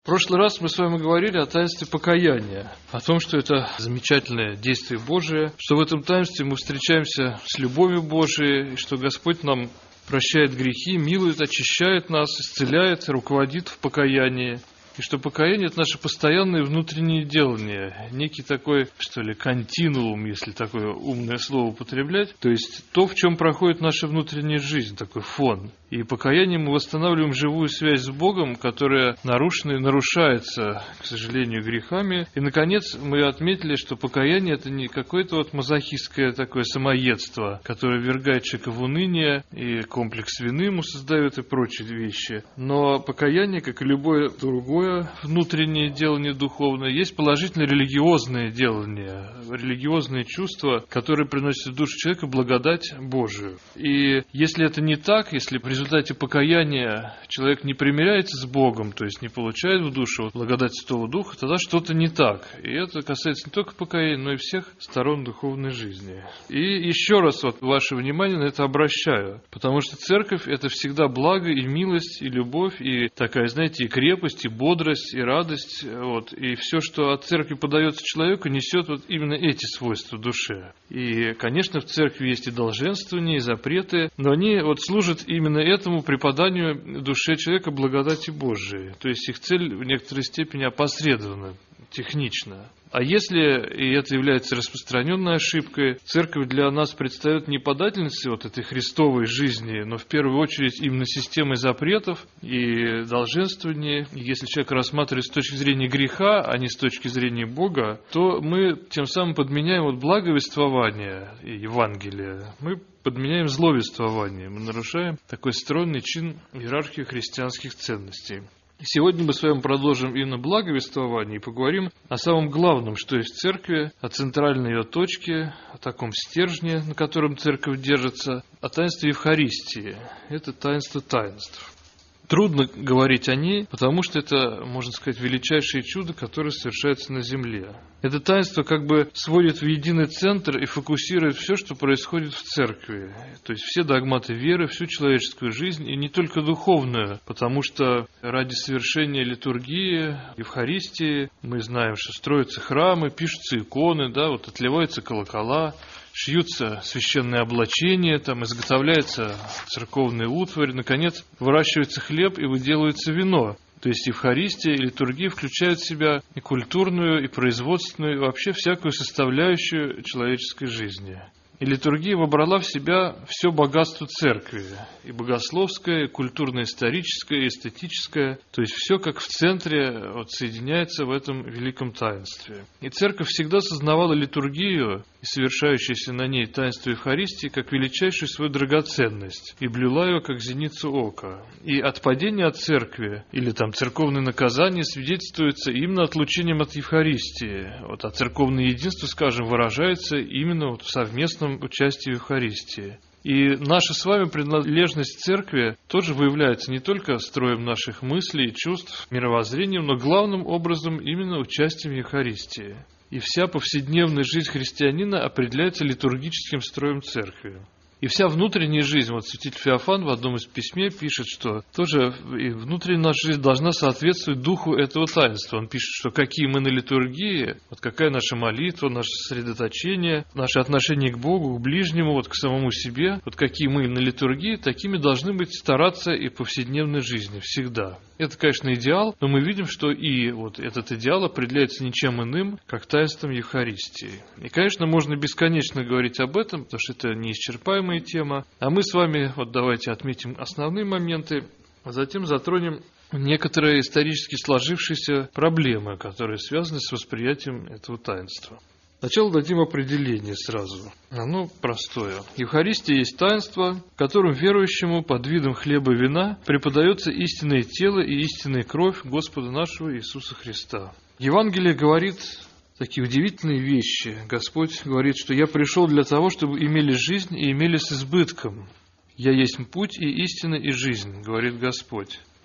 В прошлый раз мы с вами говорили о таинстве покаяния, о том, что это замечательное действие Божие, что в этом таинстве мы встречаемся с любовью Божией, и что Господь нам прощает грехи, милует, очищает нас, исцеляет, руководит в покаянии. И что покаяние – это наше постоянное внутреннее делание, некий такой, что ли, континуум, если такое умное слово употреблять, то есть то, в чем проходит наша внутренняя жизнь, такой фон. И покаянием мы восстанавливаем живую связь с Богом, которая нарушена и нарушается, к сожалению, грехами. И, наконец, мы отметили, что покаяние – это не какое-то вот мазохистское такое самоедство, которое ввергает человека в уныние, и комплекс вины ему создает и прочие вещи. Но покаяние, как и любое другое внутреннее делание духовное, есть положительное религиозное делание, религиозные чувства, которые приносят в душу человека благодать Божию. И если это не так, если в результате покаяния человек не примиряется с Богом, то есть не получает в душу благодать Святого Духа, тогда что-то не так. И это касается не только покаяния, но и всех сторон духовной жизни. И еще раз ваше внимание на это обращаю, потому что церковь – это всегда благо и милость, и любовь, и такая, знаете, и крепость, и бодрость, и радость. И все, что от церкви подается человеку, несет именно эти свойства душе. И, конечно, в церкви есть и долженствования, и запреты, но они служат именно этому преподанию душе человека благодати Божией. То есть их цель в некоторой степени опосредована, технично. А если, и это является распространенной ошибкой, церковь для нас предстает не подательницей этой христовой жизни, но в первую очередь именно системой запретов и долженствований. Если человек рассматривает с точки зрения греха, а не с точки зрения Бога, то мы тем самым подменяем благовествование и Евангелие. Мы подменяем зловествование, мы нарушаем такой стройный чин иерархии христианских ценностей. Сегодня мы с вами продолжим именно благовествование и поговорим о самом главном, что есть в церкви, о центральной ее точке, о таком стержне, на котором церковь держится, о таинстве Евхаристии. Это таинство таинств. Трудно говорить о ней, потому что это, можно сказать, величайшее чудо, которое совершается на земле. Это таинство сводит в единый центр и фокусирует все, что происходит в церкви. То есть все догматы веры, всю человеческую жизнь, и не только духовную, потому что ради совершения литургии, Евхаристии, мы знаем, что строятся храмы, пишутся иконы, отливаются колокола, шьются священные облачения, изготовляется церковный утварь, наконец, выращивается хлеб и выделывается вино. То есть Евхаристия и литургия включают в себя и культурную, и производственную, и вообще всякую составляющую человеческой жизни. И литургия вобрала в себя все богатство церкви, и богословское, и культурно-историческое, и эстетическое, то есть все как в центре соединяется в этом великом таинстве. И церковь всегда сознавала литургию и совершающееся на ней таинство Евхаристии как величайшую свою драгоценность, и блюла ее как зеницу ока. И отпадение от церкви, или церковное наказание свидетельствуется именно отлучением от Евхаристии. А церковное единство, выражается именно в совместном участии в Евхаристии. И наша с вами принадлежность к церкви тоже выявляется не только строем наших мыслей и чувств, мировоззрением, но главным образом именно участием в Евхаристии. И вся повседневная жизнь христианина определяется литургическим строем церкви. И вся внутренняя жизнь, святитель Феофан в одном из письме пишет, что тоже и внутренняя наша жизнь должна соответствовать духу этого таинства. Он пишет, что какие мы на литургии, какая наша молитва, наше сосредоточение, наше отношение к Богу, к ближнему, к самому себе, какие мы на литургии, такими должны быть стараться и в повседневной жизни всегда. Это, конечно, идеал, но мы видим, что и этот идеал определяется ничем иным, как таинством Евхаристии. И, конечно, можно бесконечно говорить об этом, потому что это неисчерпаемая тема. А мы с вами давайте отметим основные моменты, а затем затронем некоторые исторически сложившиеся проблемы, которые связаны с восприятием этого таинства. Сначала дадим определение сразу. Оно простое. Евхаристия есть таинство, в котором верующему под видом хлеба и вина преподается истинное тело и истинная кровь Господа нашего Иисуса Христа. Евангелие говорит такие удивительные вещи. Господь говорит, что «Я пришел для того, чтобы имели жизнь и имели с избытком. Я есть путь и истина и жизнь», говорит Господь.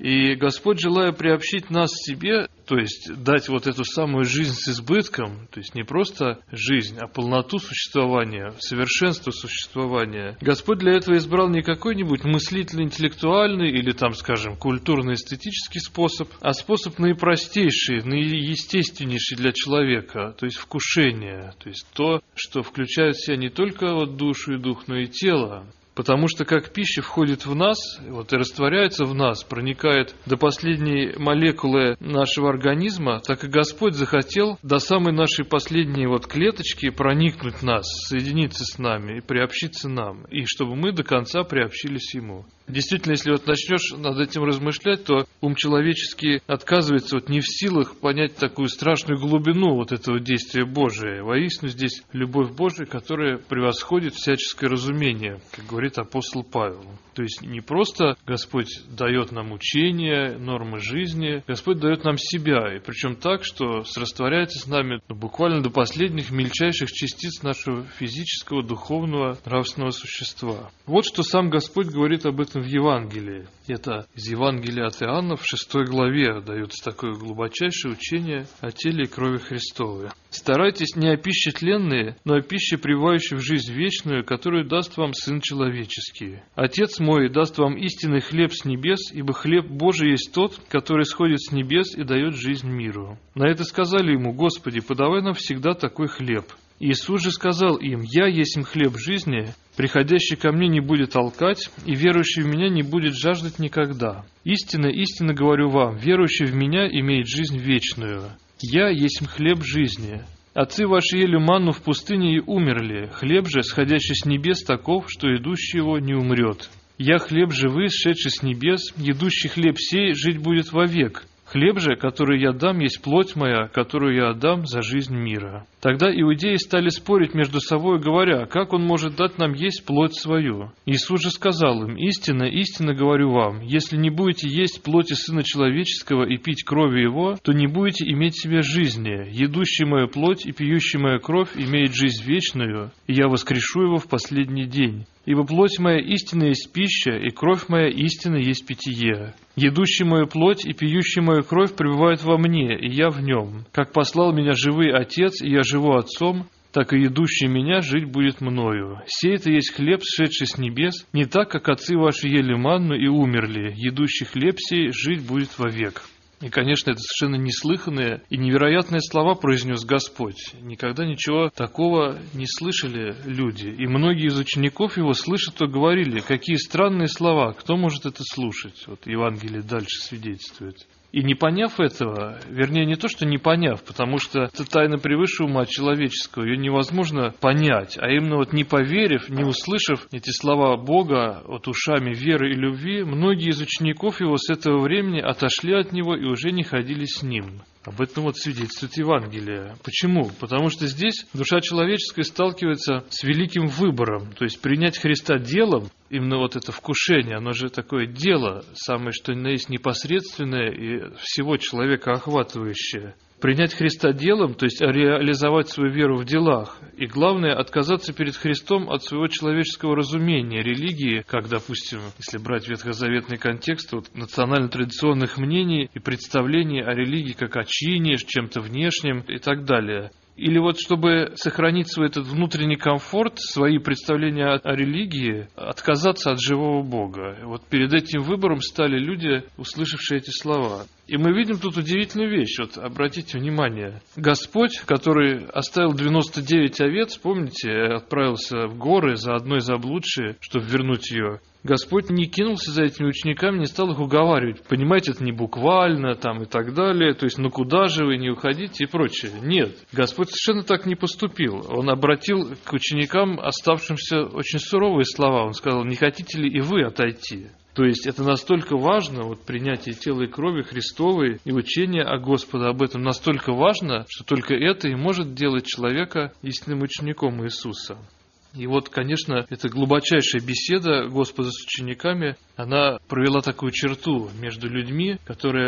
И Господь, желая приобщить нас к себе, то есть дать вот эту самую жизнь с избытком, то есть не просто жизнь, а полноту существования, совершенство существования, Господь для этого избрал не какой-нибудь мыслительно-интеллектуальный или там, скажем, культурно-эстетический способ, а способ наипростейший, наиестественнейший для человека, то есть вкушение, то есть то, что включает в себя не только вот душу и дух, но и тело. Потому что как пища входит в нас, вот и растворяется в нас, проникает до последней молекулы нашего организма, так и Господь захотел до самой нашей последней вот клеточки проникнуть в нас, соединиться с нами и приобщиться нам, и чтобы мы до конца приобщились Ему. Действительно, если вот начнешь над этим размышлять, то ум человеческий отказывается вот не в силах понять такую страшную глубину вот этого действия Божия. Воистину здесь любовь Божия, которая превосходит всяческое разумение, как говорит апостол Павел. То есть не просто Господь дает нам учение, нормы жизни, Господь дает нам себя, и причем так, что растворяется с нами буквально до последних мельчайших частиц нашего физического, духовного, нравственного существа. Вот что сам Господь говорит об этом в Евангелии. Это из Евангелия от Иоанна в 6 главе дается такое глубочайшее учение о теле и крови Христовой. «Старайтесь не о пище тленной, но о пище, пребывающей в жизнь вечную, которую даст вам Сын Человеческий. Отец мой даст вам истинный хлеб с небес, ибо хлеб Божий есть тот, который сходит с небес и дает жизнь миру». На это сказали ему: «Господи, подавай нам всегда такой хлеб». Иисус же сказал им: «Я есть хлеб жизни, приходящий ко мне не будет алкать, и верующий в меня не будет жаждать никогда. Истинно, истинно говорю вам, верующий в меня имеет жизнь вечную. Я есть хлеб жизни. Отцы ваши ели манну в пустыне и умерли, хлеб же, сходящий с небес, таков, что идущий его не умрет. Я хлеб живый, сшедший с небес, едущий хлеб сей жить будет вовек. Хлеб же, который я дам, есть плоть моя, которую я отдам за жизнь мира». Тогда иудеи стали спорить между собой, говоря: «Как он может дать нам есть плоть свою?» Иисус же сказал им: «Истинно, истинно говорю вам, если не будете есть плоти Сына Человеческого и пить крови Его, то не будете иметь в себе жизни. Едущий мою плоть и пьющий мою кровь имеет жизнь вечную, и я воскрешу его в последний день. Ибо плоть моя истинна есть пища, и кровь моя истинна есть питье. Едущий мою плоть и пьющий мою кровь пребывает во мне, и я в нем. Как послал меня живый Отец, и я живу Отцом, так и едущий меня жить будет мною. Сей-то есть хлеб, сшедший с небес, не так, как отцы ваши ели манну и умерли. Едущий хлеб сей жить будет вовек». И, конечно, это совершенно неслыханные и невероятные слова произнес Господь. Никогда ничего такого не слышали люди. И многие из учеников его, слышат, то говорили: «Какие странные слова, кто может это слушать?» Вот Евангелие дальше свидетельствует. И не поняв этого, вернее, не то, что не поняв, потому что это тайна превыше ума человеческого, ее невозможно понять, а именно вот не поверив, не услышав эти слова Бога вот ушами веры и любви, многие из учеников его с этого времени отошли от него и уже не ходили с ним. Об этом вот свидетельствует Евангелие. Почему? Потому что здесь душа человеческая сталкивается с великим выбором, то есть принять Христа делом, именно вот это вкушение, оно же такое дело, самое что ни на есть непосредственное и всего человека охватывающее. Принять Христа делом, то есть реализовать свою веру в делах. И главное, отказаться перед Христом от своего человеческого разумения, религии, как, допустим, если брать ветхозаветный контекст, вот, национально-традиционных мнений и представлений о религии как о чине, чем-то внешнем и так далее. Или вот чтобы сохранить свой этот внутренний комфорт, свои представления о религии, отказаться от живого Бога. Вот перед этим выбором стали люди, услышавшие эти слова. И мы видим тут удивительную вещь. Вот обратите внимание. Господь, который оставил 99 овец, помните, отправился в горы за одной заблудшей, чтобы вернуть ее. Господь не кинулся за этими учениками, не стал их уговаривать. Понимаете, это не буквально, там и так далее. То есть, ну куда же вы, не уходите и прочее. Нет, Господь совершенно так не поступил. Он обратил к ученикам оставшимся очень суровые слова. Он сказал: «Не хотите ли и вы отойти?» То есть это настолько важно, вот принятие тела и крови Христовой и учение о Господе об этом настолько важно, что только это и может делать человека истинным учеником Иисуса. И вот, конечно, эта глубочайшая беседа Господа с учениками, она провела такую черту между людьми, которые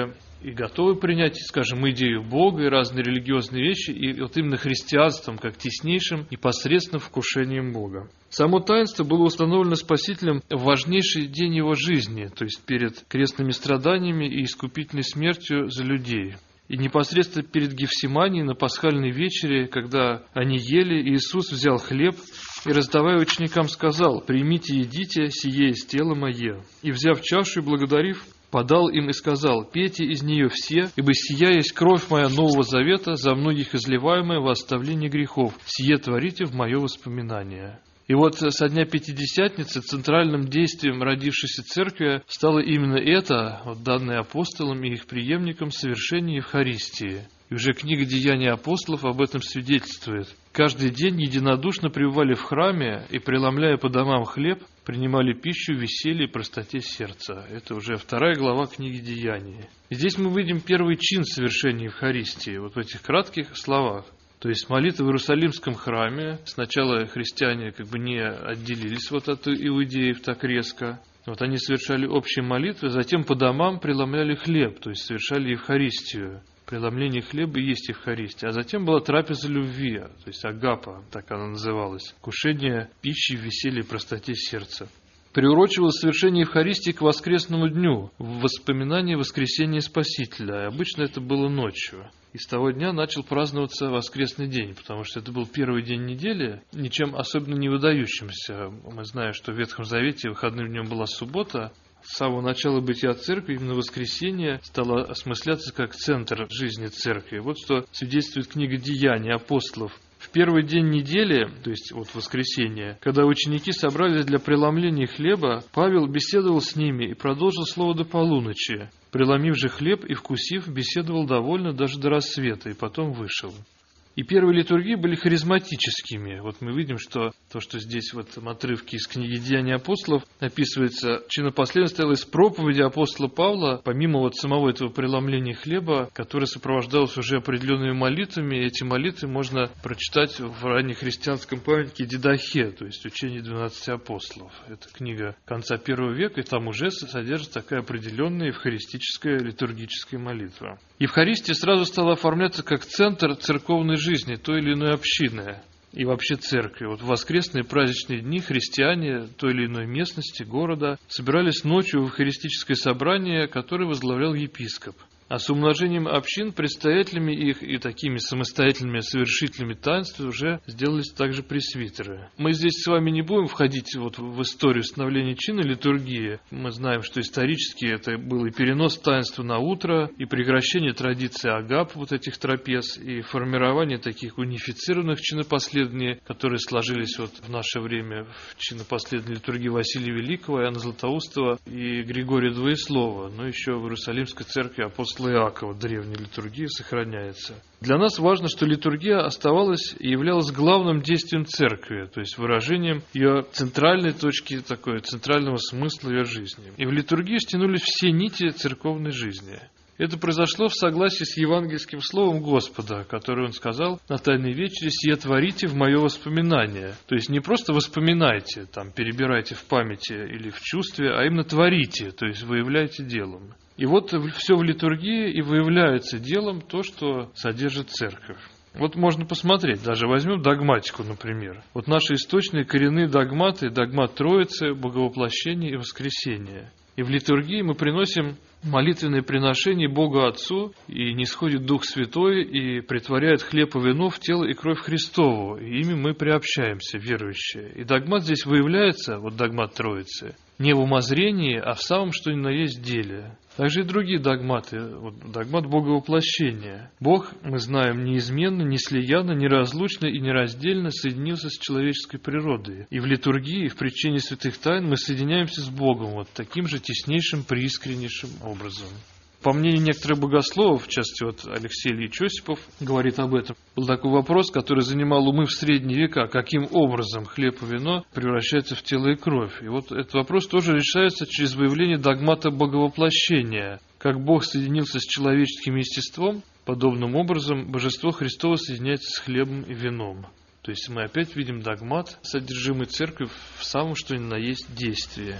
и готовы принять, скажем, идею Бога и разные религиозные вещи, и вот именно христианством как теснейшим непосредственным вкушением Бога. Само таинство было установлено Спасителем в важнейший день его жизни, то есть перед крестными страданиями и искупительной смертью за людей. И непосредственно перед Гефсиманией на пасхальной вечере, когда они ели, Иисус взял хлеб и, раздавая ученикам, сказал: «Примите, едите, сие есть тело мое». И, взяв чашу и благодарив, подал им и сказал: «Пейте из нее все, ибо сия есть кровь моя Нового Завета, за многих изливаемая во оставление грехов. Сие творите в мое воспоминание». И вот со дня Пятидесятницы центральным действием родившейся церкви стало именно это, вот, данное апостолам и их преемникам, совершение Евхаристии. И уже книга «Деяния апостолов» об этом свидетельствует. Каждый день единодушно пребывали в храме и, преломляя по домам хлеб, принимали пищу в веселье и простоте сердца. Это уже 2 глава книги «Деяния». И здесь мы видим первый чин совершения Евхаристии, вот в этих кратких словах. То есть молитва в Иерусалимском храме. Сначала христиане как бы не отделились вот от иудеев так резко. Вот они совершали общие молитвы, затем по домам преломляли хлеб, то есть совершали Евхаристию. Преломление хлеба и есть Евхаристия. А затем была трапеза любви, то есть агапа, так она называлась. Вкушение пищи, веселье и простоте сердца. Приурочивалось совершение Евхаристии к воскресному дню, в воспоминании воскресения Спасителя. И обычно это было ночью. И с того дня начал праздноваться воскресный день, потому что это был первый день недели, ничем особенно не выдающимся. Мы знаем, что в Ветхом Завете выходным днем была суббота. С самого начала бытия церкви именно воскресенье стало осмысляться как центр жизни церкви. Вот что свидетельствует книга «Деяний апостолов». В первый день недели, то есть вот воскресенье, когда ученики собрались для преломления хлеба, Павел беседовал с ними и продолжил слово до полуночи. Преломив же хлеб и вкусив, беседовал довольно даже до рассвета, и потом вышел. И первые литургии были харизматическими. Вот мы видим, что то, что здесь в этом отрывке из книги «Деяния апостолов» описывается, чинопоследование состояло из проповеди апостола Павла, помимо вот самого этого преломления хлеба, которое сопровождалось уже определенными молитвами. Эти молитвы можно прочитать в раннехристианском памятнике Дидахе, то есть учение 12 апостолов. Это книга конца I века, и там уже содержится такая определенная евхаристическая литургическая молитва. Евхаристия сразу стала оформляться как центр церковной жизни той или иной общины и вообще церкви. Вот в воскресные праздничные дни христиане той или иной местности, города собирались ночью в евхаристическое собрание, которое возглавлял епископ. А с умножением общин предстоятелями их и такими самостоятельными совершителями таинств уже сделались также пресвитеры. Мы здесь с вами не будем входить вот в историю становления чина литургии. Мы знаем, что исторически это был и перенос таинства на утро, и прекращение традиции агап, вот этих трапез, и формирование таких унифицированных чинопоследований, которые сложились вот в наше время в чинопоследованной литургии Василия Великого, Иоанна Златоустова и Григория Двоеслова, но еще в Иерусалимской церкви апостола Иакова древней литургии сохраняется. Для нас важно, что литургия оставалась и являлась главным действием церкви, то есть выражением ее центральной точки, такой центрального смысла ее жизни. И в литургию стянулись все нити церковной жизни. Это произошло в согласии с евангельским словом Господа, которое Он сказал на Тайной вечере: «Сие творите в мое воспоминание». То есть не просто воспоминайте, там, перебирайте в памяти или в чувстве, а именно творите, то есть выявляйте делом. И вот все в литургии и выявляется делом то, что содержит церковь. Вот можно посмотреть, даже возьмем догматику, например. Вот наши источные коренные догматы, догмат Троицы, Боговоплощения и Воскресения. И в литургии мы приносим молитвенное приношение Богу Отцу, и нисходит Дух Святой, и претворяет хлеб и вино в тело и кровь Христову, и ими мы приобщаемся, верующие. И догмат здесь выявляется, вот догмат Троицы, не в умозрении, а в самом что ни на есть деле. Также и другие догматы, вот догмат Боговоплощения. Бог, мы знаем, неизменно, неслиянно, неразлучно и нераздельно соединился с человеческой природой. И в литургии, и в причине святых тайн мы соединяемся с Богом вот таким же теснейшим, преискреннейшим образом. По мнению некоторых богословов, в частности вот Алексей Ильич Осипов говорит об этом, был такой вопрос, который занимал умы в средние века: каким образом хлеб и вино превращаются в тело и кровь. И вот этот вопрос тоже решается через выявление догмата Боговоплощения. Как Бог соединился с человеческим естеством, подобным образом Божество Христово соединяется с хлебом и вином. То есть мы опять видим догмат, содержимый церковь в самом что ни на есть действии.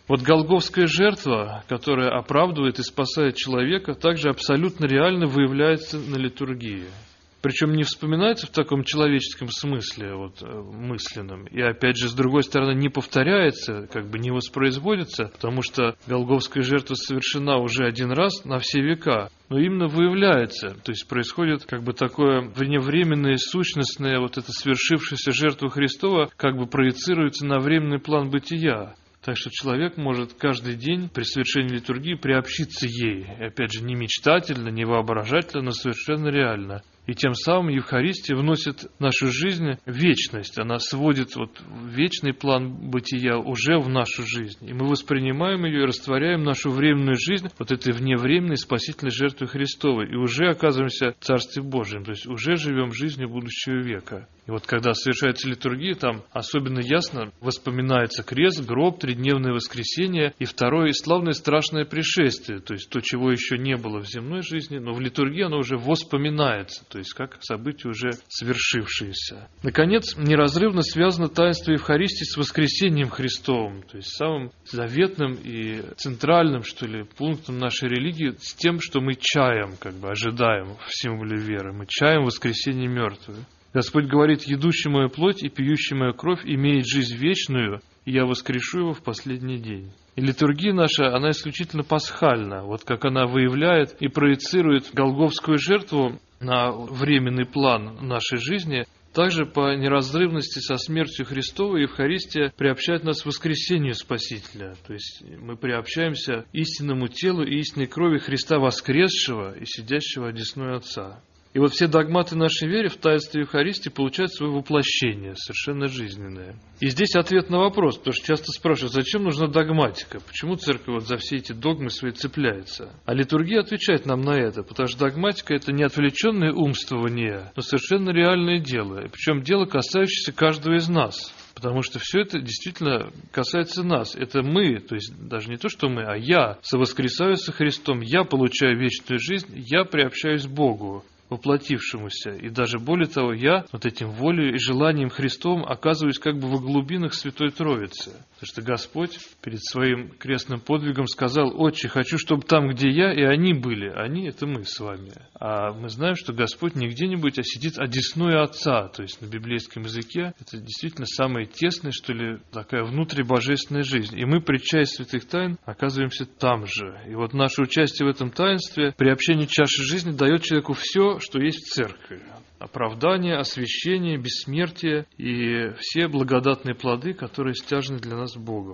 Вот голгофская жертва, которая оправдывает и спасает человека, также абсолютно реально выявляется на литургии. Причем не вспоминается в таком человеческом смысле, мысленном. И опять же, с другой стороны, не повторяется, не воспроизводится, потому что голгофская жертва совершена уже один раз на все века. Но именно выявляется, то есть происходит такое вневременное, сущностное, эта свершившаяся жертва Христова проецируется на временный план бытия. Так что человек может каждый день при совершении литургии приобщиться ей. И опять же, не мечтательно, не воображательно, но совершенно реально. И тем самым Евхаристия вносит в нашу жизнь вечность. Она сводит вечный план бытия уже в нашу жизнь. И мы воспринимаем ее и растворяем нашу временную жизнь этой вневременной спасительной жертвы Христовой. И уже оказываемся в Царстве Божьем. То есть уже живем жизнью будущего века. И когда совершается литургия, там особенно ясно воспоминается крест, гроб, тридневное воскресение и второе славное страшное пришествие. То есть то, чего еще не было в земной жизни, но в литургии оно уже воспоминается. То есть как событие уже свершившееся. Наконец, неразрывно связано таинство Евхаристии с воскресением Христовым, то есть самым заветным и центральным, пунктом нашей религии, с тем, что мы чаем, ожидаем в символе веры. Мы чаем воскресение мертвых. Господь говорит: «Едущий мою плоть и пьющий мою кровь имеет жизнь вечную, и я воскрешу его в последний день». И литургия наша, она исключительно пасхальна. Как она выявляет и проецирует голгофскую жертву на временный план нашей жизни, также по неразрывности со смертью Христовой Евхаристия приобщает нас к воскресению Спасителя. То есть мы приобщаемся истинному телу и истинной крови Христа воскресшего и сидящего одесную Отца. И все догматы нашей веры в таинстве Евхаристии получают свое воплощение, совершенно жизненное. И здесь ответ на вопрос, потому что часто спрашивают, зачем нужна догматика, почему церковь за все эти догмы свои цепляется. А литургия отвечает нам на это, потому что догматика — это не отвлеченное умствование, но совершенно реальное дело, причем дело, касающееся каждого из нас. Потому что все это действительно касается нас. Это мы, то есть даже не то, что мы, а я совоскресаю со Христом, я получаю вечную жизнь, я приобщаюсь к Богу воплотившемуся. И даже более того, я этим волей и желанием Христовым оказываюсь во глубинах Святой Троицы. Потому что Господь перед своим крестным подвигом сказал: «Отче, хочу, чтобы там, где я, и они были». Они — это мы с вами. А мы знаем, что Господь не где-нибудь, а сидит одесную Отца. То есть на библейском языке это действительно самая тесная, такая внутрибожественная жизнь. И мы, причастие святых тайн, оказываемся там же. И наше участие в этом таинстве, приобщение чаши жизни, дает человеку все, что есть в церкви. Оправдание, освящение, бессмертие и все благодатные плоды, которые стяжены для нас Богом.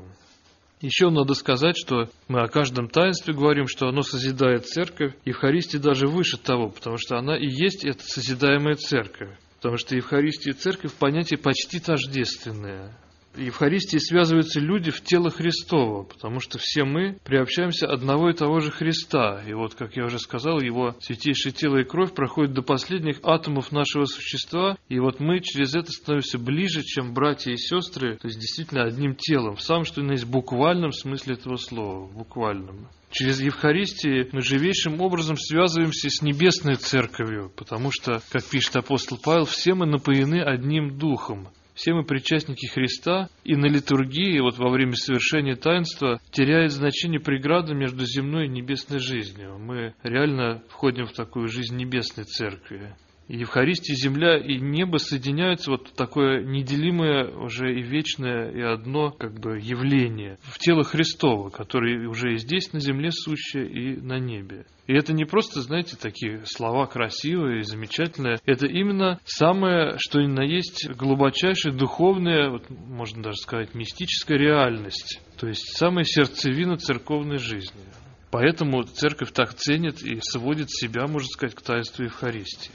Еще надо сказать, что мы о каждом таинстве говорим, что оно созидает церковь. Евхаристия даже выше того, потому что она и есть эта созидаемая церковь. Потому что Евхаристия и церковь — понятия почти тождественные. В Евхаристии связываются люди в тело Христово, потому что все мы приобщаемся одного и того же Христа. И как я уже сказал, Его святейшее тело и кровь проходят до последних атомов нашего существа, и мы через это становимся ближе, чем братья и сестры, то есть действительно одним телом, в самом что ни на есть буквальном смысле этого слова, в буквальном. Через Евхаристию мы живейшим образом связываемся с Небесной Церковью, потому что, как пишет апостол Павел, все мы напоены одним Духом. Все мы причастники Христа, и на литургии, во время совершения таинства, теряет значение преграда между земной и небесной жизнью. Мы реально входим в такую жизнь небесной церкви. И Евхаристия, земля и небо соединяются в такое неделимое уже и вечное, и одно явление в тело Христово, которое уже и здесь на земле сущее, и на небе. И это не просто, такие слова красивые и замечательные. Это именно самое, что ни на есть, глубочайшая духовная, можно даже сказать, мистическая реальность. То есть самая сердцевина церковной жизни. Поэтому церковь так ценит и сводит себя, можно сказать, к таинству Евхаристии.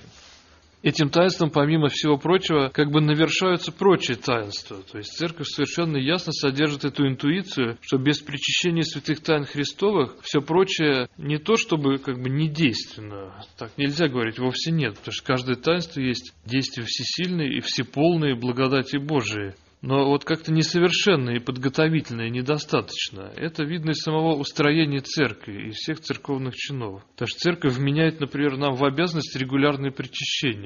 Этим таинством, помимо всего прочего, навершаются прочие таинства. То есть церковь совершенно ясно содержит эту интуицию, что без причащения святых тайн Христовых все прочее не то, чтобы не действенно. Так нельзя говорить, вовсе нет. Потому что каждое таинство есть действие всесильное и всеполное благодати Божией. Но как-то несовершенно и подготовительно, и недостаточно. Это видно из самого устроения церкви и всех церковных чинов. Потому что церковь вменяет, например, нам в обязанность регулярное причащение.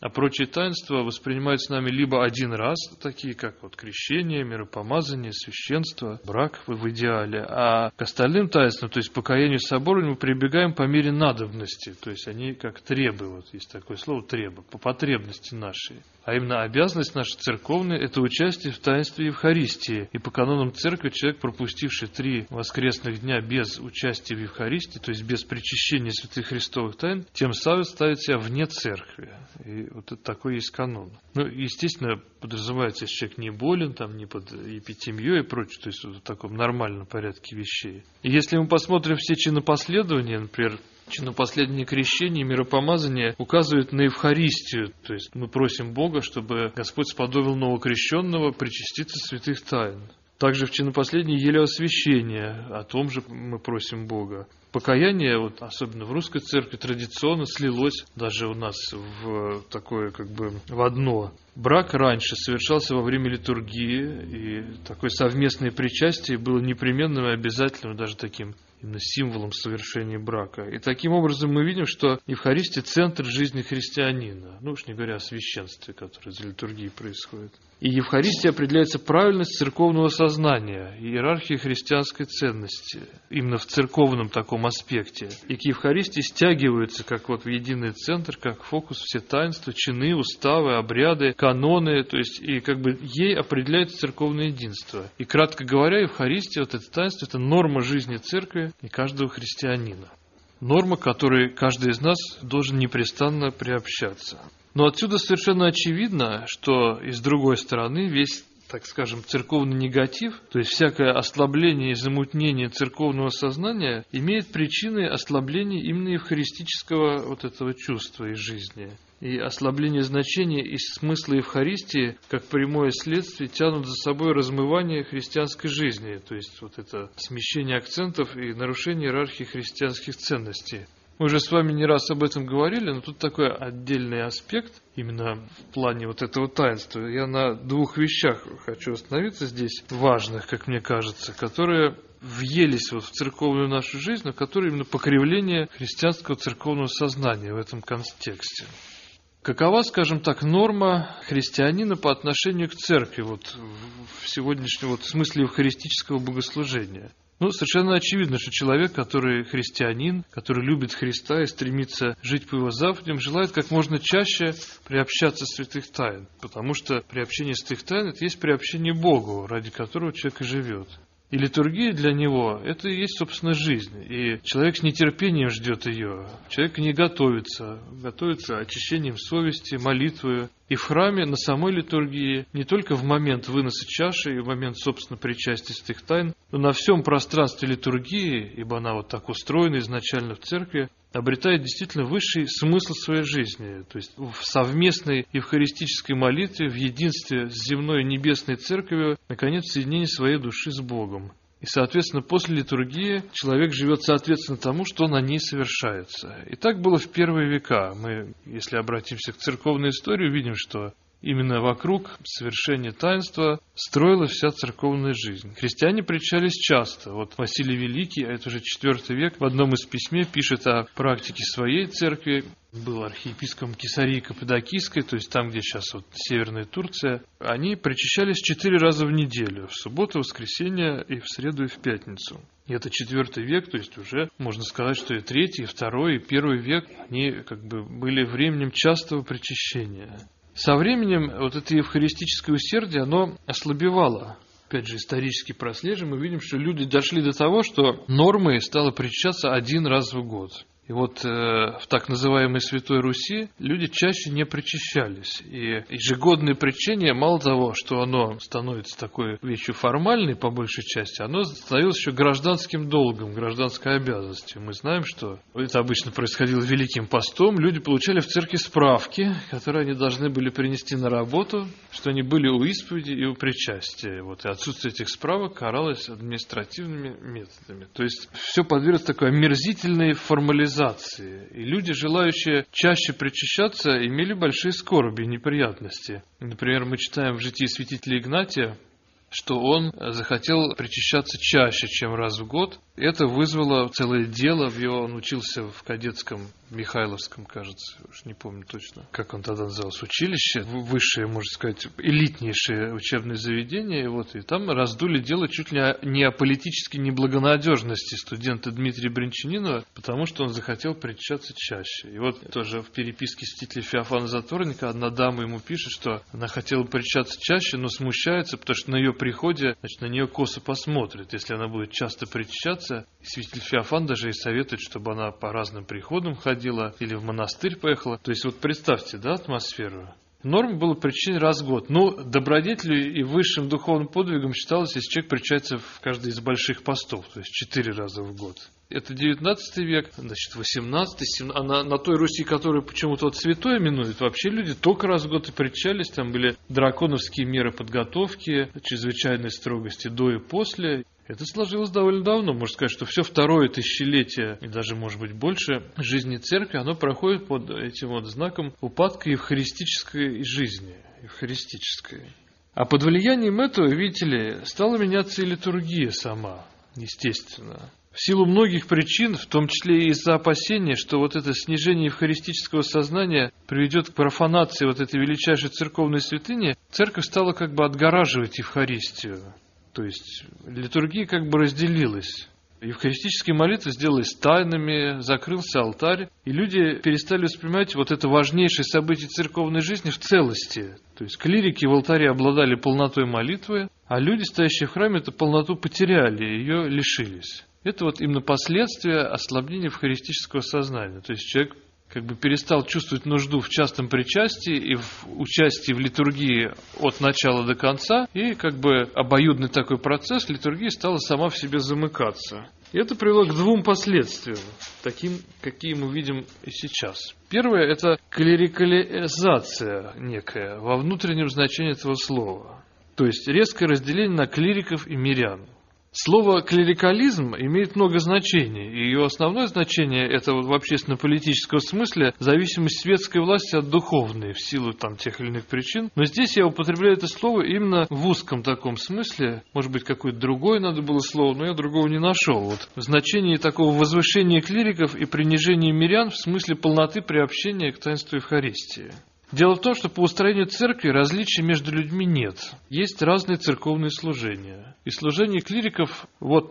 А прочие таинства воспринимаются нами либо один раз, такие как вот крещение, миропомазание, священство, брак в идеале, а к остальным таинствам, то есть покаянию собору, мы прибегаем по мере надобности, то есть они как требы, вот есть такое слово требы, по потребности нашей. А именно обязанность наша церковная – это участие в таинстве Евхаристии. И по канонам церкви человек, пропустивший 3 воскресных дня без участия в Евхаристии, то есть без причащения святых христовых тайн, тем самым ставит себя вне церкви. И вот это такой есть канон. Ну, естественно, подразумевается, если человек не болен, там, не под епитемией и прочее, то есть вот в таком нормальном порядке вещей. И если мы посмотрим все чинопоследования, например, чинопоследование крещения и миропомазания указывает на Евхаристию, то есть мы просим Бога, чтобы Господь сподобил новокрещенного причаститься святых тайн. Также в чинопоследнее елеосвящение, о том же мы просим Бога. Покаяние, вот, особенно в русской церкви, традиционно слилось даже у нас в такое, в одно. Брак раньше совершался во время литургии, и такое совместное причастие было непременным и обязательным, даже таким именно символом совершения брака. И таким образом мы видим, что Евхаристия – центр жизни христианина, ну уж не говоря о священстве, которое за литургией происходит. И Евхаристия определяется правильность церковного сознания, иерархии христианской ценности, именно в церковном таком аспекте. И к Евхаристии стягиваются, как вот в единый центр, как фокус, все таинства, чины, уставы, обряды, каноны, то есть и ей определяется церковное единство. И, кратко говоря, Евхаристия, вот это таинство, это норма жизни церкви и каждого христианина. Норма, к которой каждый из нас должен непрестанно приобщаться. Но отсюда совершенно очевидно, что и с другой стороны весь, так скажем, церковный негатив, то есть всякое ослабление и замутнение церковного сознания имеет причины ослабления именно евхаристического вот этого чувства и жизни. И ослабление значения и смысла Евхаристии, как прямое следствие, тянут за собой размывание христианской жизни, то есть вот это смещение акцентов и нарушение иерархии христианских ценностей. Мы уже с вами не раз об этом говорили, но тут такой отдельный аспект, именно в плане вот этого таинства. Я на 2 вещах хочу остановиться здесь, важных, как мне кажется, которые въелись вот в церковную нашу жизнь, но которые именно покривление христианского церковного сознания в этом контексте. Какова, скажем так, норма христианина по отношению к церкви вот в сегодняшнем вот смысле евхаристического богослужения? Ну, совершенно очевидно, что человек, который христианин, который любит Христа и стремится жить по Его заповедям, желает как можно чаще приобщаться святых тайн, потому что приобщение святых тайн – это есть приобщение Богу, ради которого человек и живет. И литургия для него – это и есть, собственно, жизнь. И человек с нетерпением ждет ее. Человек не готовится очищением совести, молитвою. И в храме, на самой литургии, не только в момент выноса чаши и в момент, собственно, причастия святых тайн, но на всем пространстве литургии, ибо она вот так устроена изначально в церкви, обретает действительно высший смысл своей жизни, то есть в совместной евхаристической молитве, в единстве с земной и небесной церковью, наконец, соединение своей души с Богом. И, соответственно, после литургии человек живет соответственно тому, что на ней совершается. И так было в первые века. Мы, если обратимся к церковной истории, увидим, что именно вокруг совершения таинства строилась вся церковная жизнь. Христиане причащались часто. Вот Василий Великий, а это уже IV век, в одном из письме пишет о практике своей церкви. Был архиепископом Кесарии Каппадокийской, то есть там, где сейчас вот Северная Турция. Они причащались 4 раза в неделю, в субботу, воскресенье и в среду и в пятницу. И это IV век, то есть уже можно сказать, что и III, и II, и I век, они были временем частого причащения. Со временем вот это евхаристическое усердие, оно ослабевало. Опять же, исторически прослеживаем, мы видим, что люди дошли до того, что нормой стало причащаться 1 раз в год. И вот в так называемой Святой Руси люди чаще не причащались. И ежегодное причащение, мало того, что оно становится такой вещью формальной по большей части, оно становилось еще гражданским долгом, гражданской обязанностью. Мы знаем, что это обычно происходило Великим постом. Люди получали в церкви справки, которые они должны были принести на работу, что они были у исповеди и у причастия. Вот. И отсутствие этих справок каралось административными методами. То есть все подверглось такой омерзительной формализации. И люди, желающие чаще причащаться, имели большие скорби и неприятности. Например, мы читаем в житии святителя Игнатия, что он захотел причащаться чаще, чем раз в год. Это вызвало целое дело. Он учился в кадетском, Михайловском, кажется, уж не помню точно, как он тогда назывался, училище, высшее, можно сказать, элитнейшее учебное заведение. И там раздули дело чуть ли не о политической неблагонадежности студента Дмитрия Брянчанинова, потому что он захотел причащаться чаще. И тоже в переписке святителя Феофана Затворника одна дама ему пишет, что она хотела причащаться чаще, но смущается, потому что на ее приходе, на нее косо посмотрят, если она будет часто причащаться. И святитель Феофан даже и советует, чтобы она по разным приходам ходила или в монастырь поехала. То есть представьте, атмосферу. Норма была причащение раз в год. Добродетелью и высшим духовным подвигом считалось, если человек причащается в каждый из больших постов, то есть 4 раза в год. Это 19 век, 18, 17, а на той Руси, которую почему-то святой именуют, вообще люди только раз в год и причащались, там были драконовские меры подготовки, чрезвычайной строгости до и после. Это сложилось довольно давно. Можно сказать, что все второе тысячелетие, и даже, может быть, больше, жизни церкви, оно проходит под этим знаком упадка евхаристической жизни. Евхаристической. А под влиянием этого, видите ли, стала меняться и литургия сама, естественно. В силу многих причин, в том числе и из-за опасения, что это снижение евхаристического сознания приведет к профанации этой величайшей церковной святыни, церковь стала отгораживать Евхаристию. То есть литургия разделилась. Евхаристические молитвы сделались тайными, закрылся алтарь, и люди перестали воспринимать это важнейшее событие церковной жизни в целости. То есть клирики в алтаре обладали полнотой молитвы, а люди, стоящие в храме, эту полноту потеряли, ее лишились. Это именно последствия ослабления евхаристического сознания. То есть человек перестал чувствовать нужду в частом причастии и в участии в литургии от начала до конца, и обоюдный такой процесс литургии стала сама в себе замыкаться. И это привело к 2 последствиям, таким, какие мы видим и сейчас. Первое – это клерикализация некая во внутреннем значении этого слова. То есть резкое разделение на клириков и мирян. Слово «клерикализм» имеет много значений, и ее основное значение – это в общественно-политическом смысле зависимость светской власти от духовной в силу тех или иных причин. Но здесь я употребляю это слово именно в узком таком смысле. Может быть, какое-то другое надо было слово, но я другого не нашел. В значении такого возвышения клириков и принижения мирян в смысле полноты приобщения к таинству Евхаристии. Дело в том, что по устроению церкви различий между людьми нет. Есть разные церковные служения. И служение клириков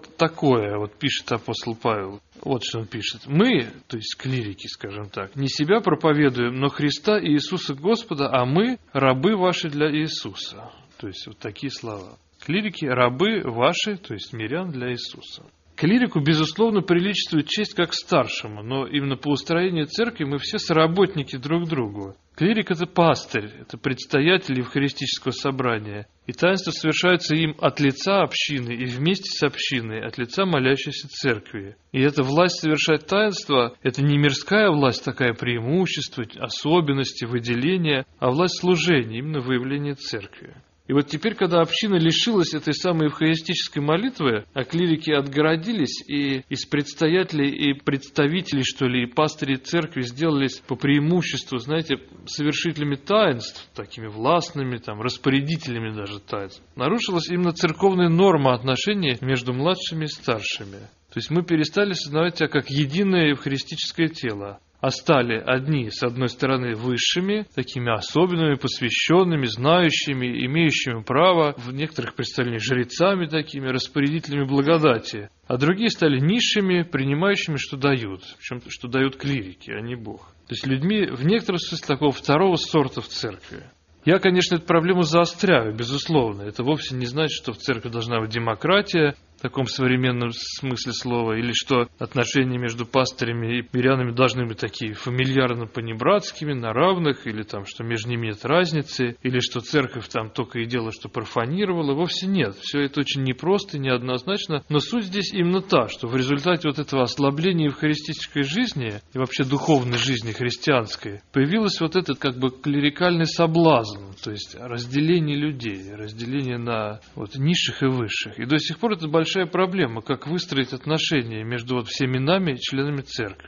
такое, пишет апостол Павел. Что он пишет. Мы, то есть клирики, скажем так, не себя проповедуем, но Христа и Иисуса Господа, а мы рабы ваши для Иисуса. То есть такие слова. Клирики, рабы ваши, то есть мирян для Иисуса. Клирику, безусловно, приличествует честь как старшему, но именно по устроению церкви мы все соработники друг другу. Клирик – это пастырь, это предстоятель евхаристического собрания, и таинства совершаются им от лица общины и вместе с общиной, от лица молящейся церкви. И эта власть совершать таинства – это не мирская власть, такая преимущество, особенности, выделения, а власть служения, именно выявление церкви. И теперь, когда община лишилась этой самой евхаристической молитвы, а клирики отгородились, и из предстоятелей и представителей, и пастырей церкви сделались по преимуществу, совершителями таинств, такими властными, распорядителями даже таинств, нарушилась именно церковная норма отношений между младшими и старшими. То есть мы перестали сознавать себя как единое евхаристическое тело, а стали одни, с одной стороны, высшими, такими особенными, посвященными, знающими, имеющими право, в некоторых представлениях жрецами такими, распорядителями благодати, а другие стали низшими, принимающими, что дают, причем что дают клирики, а не Бог. То есть людьми в некотором смысле такого второго сорта в церкви. Я, конечно, эту проблему заостряю, безусловно. Это вовсе не значит, что в церкви должна быть демократия, в таком современном смысле слова, или что отношения между пастырями и мирянами должны быть такие фамильярно-понебратскими, на равных, или что между ними нет разницы, или что церковь только и дело, что профанировала. Вовсе нет. Все это очень непросто и неоднозначно. Но суть здесь именно та, что в результате этого ослабления евхаристической жизни и вообще духовной жизни христианской появилось этот клерикальный соблазн, то есть разделение людей, разделение на низших и высших. И до сих пор это большая проблема, как выстроить отношения между всеми нами, членами церкви.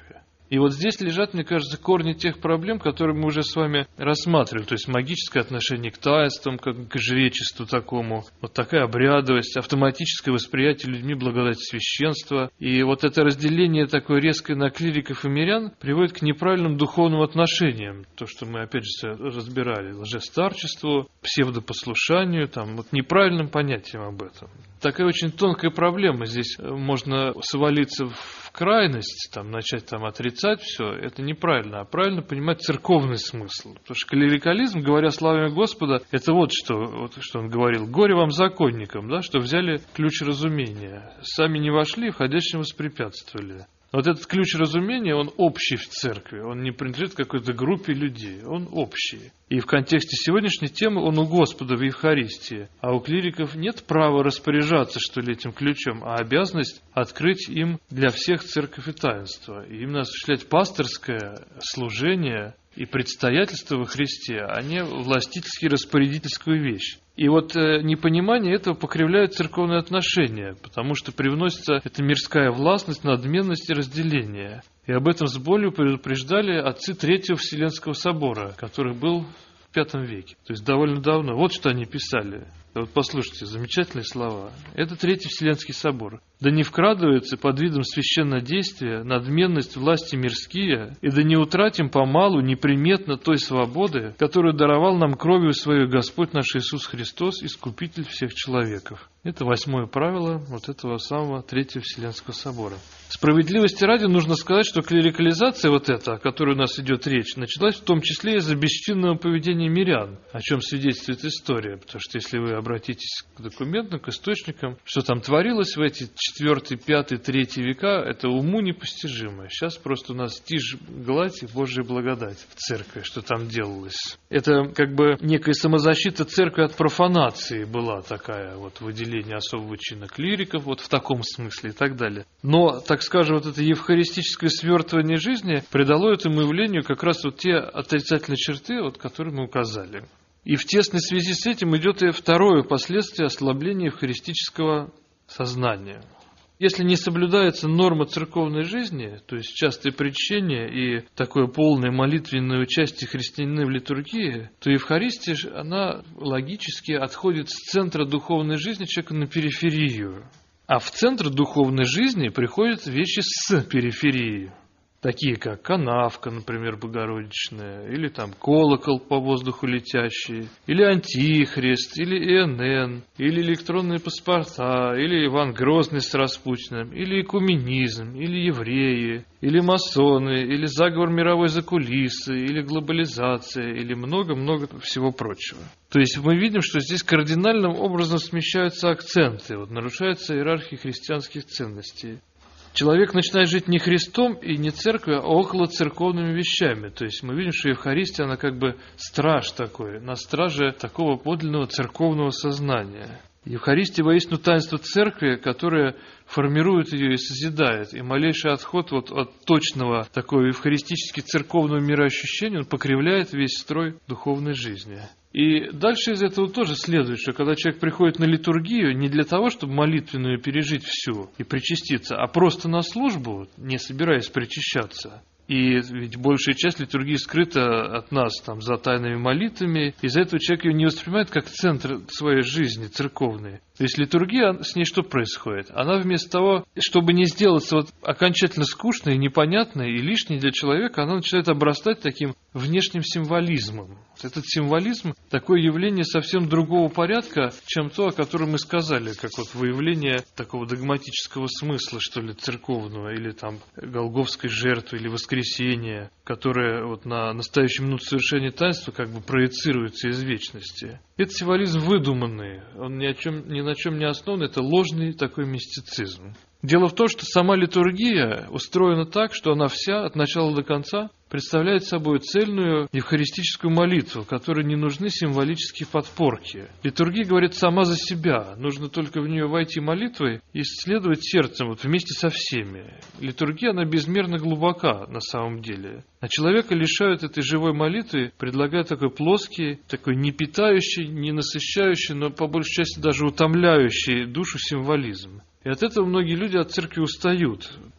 И вот здесь лежат, мне кажется, корни тех проблем, которые мы уже с вами рассматривали. То есть магическое отношение к таинствам, как к жречеству такому, вот такая обрядовость, автоматическое восприятие людьми благодати священства. И вот это разделение такое резкое на клириков и мирян приводит к неправильным духовным отношениям. То, что мы опять же разбирали, лжестарчеству, псевдопослушанию, там, вот неправильным понятием об этом. Такая очень тонкая проблема. Здесь можно свалиться в крайность, там, начать там, отрицать все. Это неправильно. А правильно понимать церковный смысл. Потому что клерикализм, говоря словами Господа, это вот что он говорил. «Горе вам, законникам», да, что взяли ключ разумения. Сами не вошли, входящим воспрепятствовали. Вот этот ключ разумения, он общий в церкви, он не принадлежит какой-то группе людей, он общий. И в контексте сегодняшней темы он у Господа в Евхаристии. А у клириков нет права распоряжаться, что ли, этим ключом, а обязанность открыть им для всех церковь и таинство. И именно осуществлять пасторское служение и предстоятельство во Христе, а не властительски-распорядительскую вещь. И вот непонимание этого покривляет церковные отношения, потому что привносится эта мирская властность, надменность и разделение. И об этом с болью предупреждали отцы Третьего Вселенского собора, который был в V веке, то есть довольно давно. Вот что они писали. Вот послушайте, замечательные слова. Это Третий Вселенский собор. «Да не вкрадывается под видом священнодействия надменность власти мирские, и да не утратим помалу неприметно той свободы, которую даровал нам кровью Своей Господь наш Иисус Христос, Искупитель всех человеков». Это 8 правило вот этого самого Третьего Вселенского собора. Справедливости ради нужно сказать, что клерикализация вот эта, о которой у нас идет речь, началась в том числе из-за бесчинного поведения мирян, о чем свидетельствует история. Потому что если вы обратитесь к документам, к источникам, что там творилось в эти 4, 5, 3 века, это уму непостижимо. Сейчас просто у нас тишь, гладь и Божья благодать в церкви, что там делалось. Это как бы некая самозащита церкви от профанации была такая, вот выделение особого чина клириков, вот в таком смысле и так далее. Но, так скажем, вот это евхаристическое свертывание жизни придало этому явлению как раз вот те отрицательные черты, вот, которые мы указали. И в тесной связи с этим идет и второе последствие ослабления евхаристического сознания. Если не соблюдается норма церковной жизни, то есть частое причащение и такое полное молитвенное участие христианина в литургии, то Евхаристия, она логически отходит с центра духовной жизни человека на периферию. А в центр духовной жизни приходят вещи с периферии. Такие как канавка, например, богородичная, или там колокол по воздуху летящий, или антихрист, или ИНН, или электронные паспорта, или Иван Грозный с Распутиным, или экуменизм, или евреи, или масоны, или заговор мировой закулисы, или глобализация, или много-много всего прочего. То есть мы видим, что здесь кардинальным образом смещаются акценты, вот нарушается иерархия христианских ценностей. Человек начинает жить не Христом и не церковью, а около церковными вещами. То есть мы видим, что Евхаристия, она как бы страж такой, на страже такого подлинного церковного сознания. Евхаристия воистину таинство церкви, которое формирует ее и созидает. И малейший отход вот от точного такого евхаристически церковного мироощущения, он покривляет весь строй духовной жизни. И дальше из этого тоже следует, что когда человек приходит на литургию не для того, чтобы молитвенную пережить всю и причаститься, а просто на службу, не собираясь причащаться. И ведь большая часть литургии скрыта от нас там, за тайными молитвами. Из-за этого человек ее не воспринимает как центр своей жизни церковной. То есть литургия, с ней что происходит? Она вместо того, чтобы не сделаться вот окончательно скучной, непонятной и лишней для человека, она начинает обрастать таким внешним символизмом. Этот символизм – такое явление совсем другого порядка, чем то, о котором мы сказали, как вот выявление такого догматического смысла, что ли, церковного, или там голгофской жертвы, или воскресения, которое вот на настоящую минуту совершения таинства как бы проецируется из вечности. Это символизм выдуманный, он ни на чем не основан, это ложный такой мистицизм. Дело в том, что сама литургия устроена так, что она вся от начала до конца представляет собой цельную евхаристическую молитву, которой не нужны символические подпорки. Литургия говорит сама за себя, нужно только в нее войти молитвой и исследовать сердцем вот вместе со всеми. Литургия, она безмерно глубока на самом деле. А человека лишают этой живой молитвы, предлагая такой плоский, такой не питающий, не насыщающий, но по большей части даже утомляющий душу символизм. И от этого многие люди от церкви устают.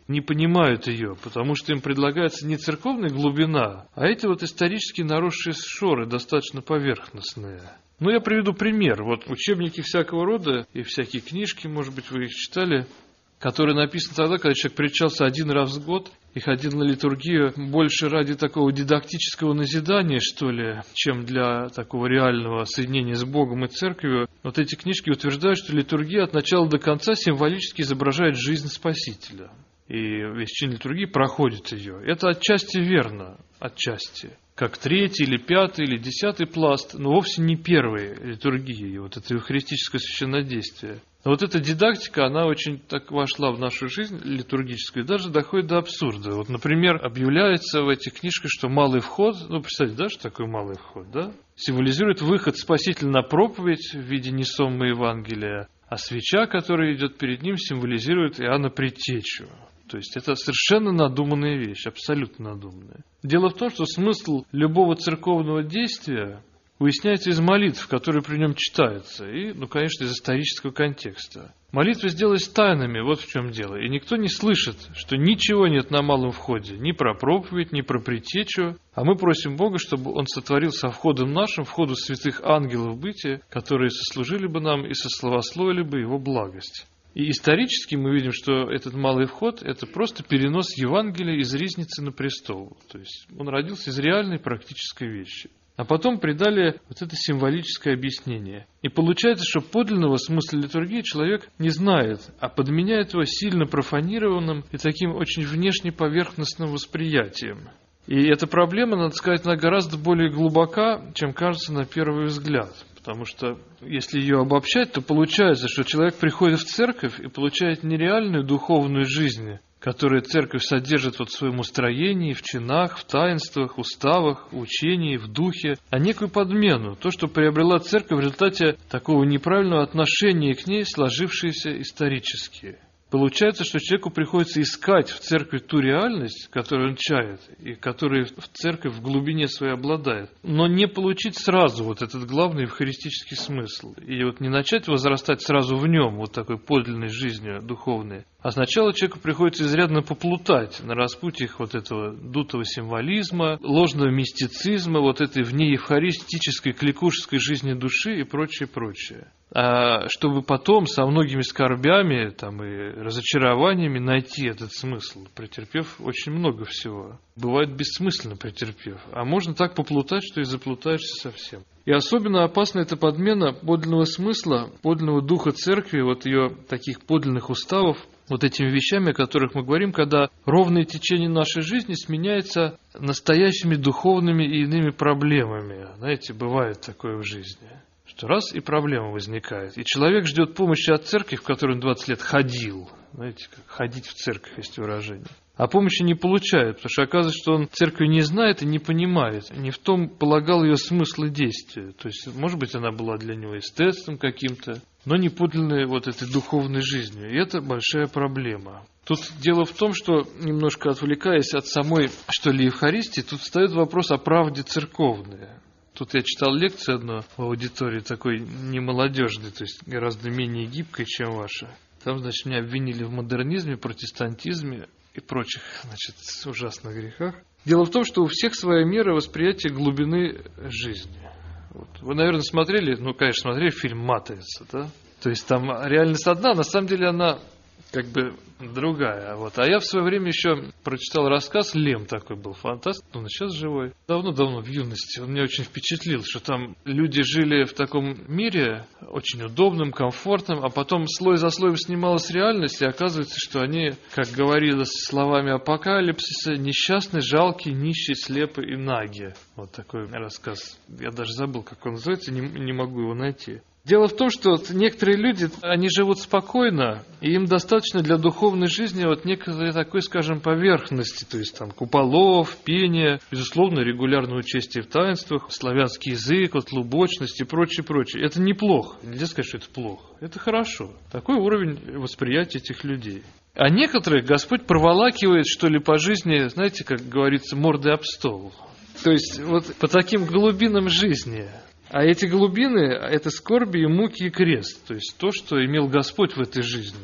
не понимают ее, потому что им предлагается не церковная глубина, а эти вот исторически наросшие шоры, достаточно поверхностные. Ну, я приведу пример. Вот учебники всякого рода и всякие книжки, может быть, вы их читали, которые написаны тогда, когда человек приучался один раз в год и ходил на литургию больше ради такого дидактического назидания, что ли, чем для такого реального соединения с Богом и Церковью. Вот эти книжки утверждают, что литургия от начала до конца символически изображает жизнь Спасителя. И весь чин литургии проходит ее. Это отчасти верно, отчасти. Как третий, или пятый, или 10-й пласт, но вовсе не первые литургии, вот это евхаристическое священнодействие. Но вот эта дидактика, она очень так вошла в нашу жизнь литургическую, и даже доходит до абсурда. Вот, например, объявляется в этих книжках, что малый вход, представьте, да, что такое малый вход, да? Символизирует выход Спасителя на проповедь в виде несомого Евангелия, а свеча, которая идет перед ним, символизирует Иоанна Предтечу. То есть это совершенно надуманная вещь, абсолютно надуманная. Дело в том, что смысл любого церковного действия выясняется из молитв, которые при нем читаются, и, конечно, из исторического контекста. Молитвы сделались тайными, вот в чем дело, и никто не слышит, что ничего нет на малом входе, ни про проповедь, ни про предтечу, а мы просим Бога, чтобы Он сотворил со входом нашим, входу святых ангелов бытия, которые сослужили бы нам и сословословили бы Его благость. И исторически мы видим, что этот малый вход – это просто перенос Евангелия из ризницы на престол. То есть он родился из реальной практической вещи. А потом придали вот это символическое объяснение. И получается, что подлинного смысла литургии человек не знает, а подменяет его сильно профанированным и таким очень внешне поверхностным восприятием. И эта проблема, надо сказать, она гораздо более глубока, чем кажется на первый взгляд. Потому что, если ее обобщать, то получается, что человек приходит в церковь и получает не реальную духовную жизнь, которую церковь содержит в своем устроении, в чинах, в таинствах, уставах, учении, в духе, а некую подмену, то, что приобрела церковь в результате такого неправильного отношения к ней, сложившееся исторически. Получается, что человеку приходится искать в церкви ту реальность, которую он чает, и которой в церковь в глубине своей обладает, но не получить сразу вот этот главный евхаристический смысл, и вот не начать возрастать сразу в нем, вот такой подлинной жизнью духовной, а сначала человеку приходится изрядно поплутать на распутьях вот этого дутого символизма, ложного мистицизма, вот этой внеевхаристической кликушеской жизни души и прочее, прочее. А чтобы потом со многими скорбями там, и разочарованиями найти этот смысл, претерпев очень много всего. Бывает бессмысленно претерпев, а можно так поплутать, что и заплутаешься совсем. И особенно опасна эта подмена подлинного смысла, подлинного духа церкви, вот ее таких подлинных уставов, вот этими вещами, о которых мы говорим, когда ровное течение нашей жизни сменяется настоящими духовными и иными проблемами. Знаете, бывает такое в жизни. Что раз и проблема возникает. И человек ждет помощи от церкви, в которую он 20 лет ходил. Знаете, как ходить в церковь, есть выражение. А помощи не получает, потому что оказывается, что он церковь не знает и не понимает. Не в том полагал ее смысл и действия. То есть, может быть, она была для него эстетством каким-то, но не подлинной вот этой духовной жизнью. И это большая проблема. Тут дело в том, что, немножко отвлекаясь от самой, что ли, Евхаристии, тут встает вопрос о правде церковной. Тут я читал лекцию одну в аудитории, такой немолодежной, то есть гораздо менее гибкой, чем ваша. Там, значит, меня обвинили в модернизме, протестантизме и прочих, значит, ужасных грехах. Дело в том, что у всех своя мера восприятия глубины жизни. Вот. Вы, наверное, смотрели, конечно, смотрели фильм «Матрица», да? То есть там реальность одна, на самом деле она как бы другая. Вот. А я в свое время еще прочитал рассказ, Лем такой был, фантаст, он сейчас живой. Давно-давно, в юности, он меня очень впечатлил, что там люди жили в таком мире, очень удобном, комфортном, а потом слой за слоем снималась реальность, и оказывается, что они, как говорилось словами апокалипсиса, несчастны, жалкие, нищие, слепы и наги. Вот такой рассказ. Я даже забыл, как он называется, не могу его найти. Дело в том, что некоторые люди, они живут спокойно, и им достаточно для духовной жизни вот некой такой, скажем, поверхности, то есть там куполов, пения, безусловно, регулярное участие в таинствах, славянский язык, вот лубочность и прочее, прочее. Это неплохо, нельзя сказать, что это плохо, это хорошо. Такой уровень восприятия этих людей. А некоторых Господь проволакивает, что ли, по жизни, знаете, как говорится, мордой об стол. То есть вот по таким глубинам жизни. А эти глубины – это скорби и муки и крест, то есть то, что имел Господь в этой жизни.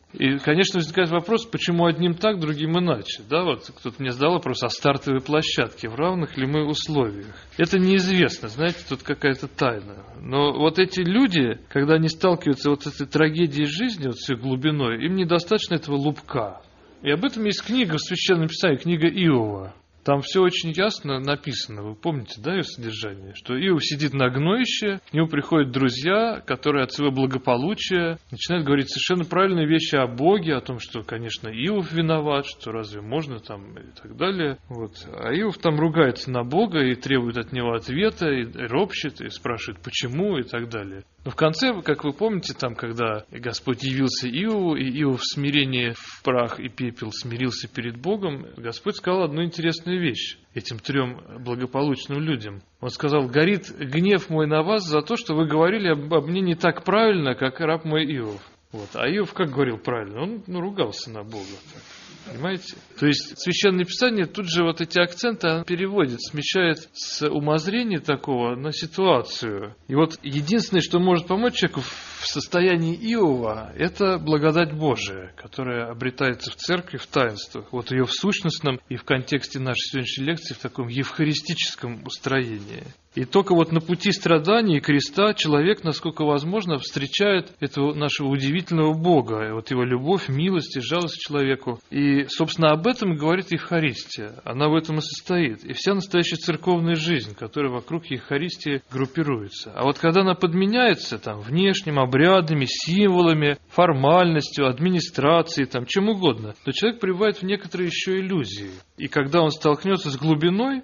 И, конечно, возникает вопрос, почему одним так, другим иначе. Да, вот кто-то мне задал вопрос о стартовой площадке, в равных ли мы условиях. Это неизвестно, знаете, тут какая-то тайна. Но вот эти люди, когда они сталкиваются вот с этой трагедией жизни, вот с ее глубиной, им недостаточно этого лупка. И об этом есть книга в Священном Писании, книга Иова. Там все очень ясно написано, вы помните, да, ее содержание? Что Иов сидит на гноище, к нему приходят друзья, которые от своего благополучия начинают говорить совершенно правильные вещи о Боге, о том, что, конечно, Иов виноват, что разве можно там и так далее. Вот. А Иов там ругается на Бога и требует от него ответа, и ропщет, и спрашивает, почему, и так далее. Но в конце, как вы помните, там, когда Господь явился Иову, и Иов в смирении в прах и пепел смирился перед Богом, Господь сказал одну интересную вещь этим 3 благополучным людям. Он сказал: «Горит гнев мой на вас за то, что вы говорили об мне не так правильно, как раб мой Иов». Вот. А Иов как говорил правильно? Он ругался на Бога. Понимаете? То есть Священное Писание тут же вот эти акценты переводит, смещает с умозрения такого на ситуацию. И вот единственное, что может помочь человеку в состоянии Иова, это благодать Божия, которая обретается в церкви, в таинствах. Вот ее в сущностном и в контексте нашей сегодняшней лекции в таком евхаристическом устроении. И только вот на пути страданий и креста человек, насколько возможно, встречает этого нашего удивительного Бога, и вот его любовь, милость и жалость к человеку. И, собственно, об этом говорит Евхаристия. Она в этом и состоит. И вся настоящая церковная жизнь, которая вокруг Евхаристии группируется. А вот когда она подменяется там внешним, обрядами, символами, формальностью, администрацией, там, чем угодно, то человек пребывает в некоторые еще иллюзии. И когда он столкнется с глубиной,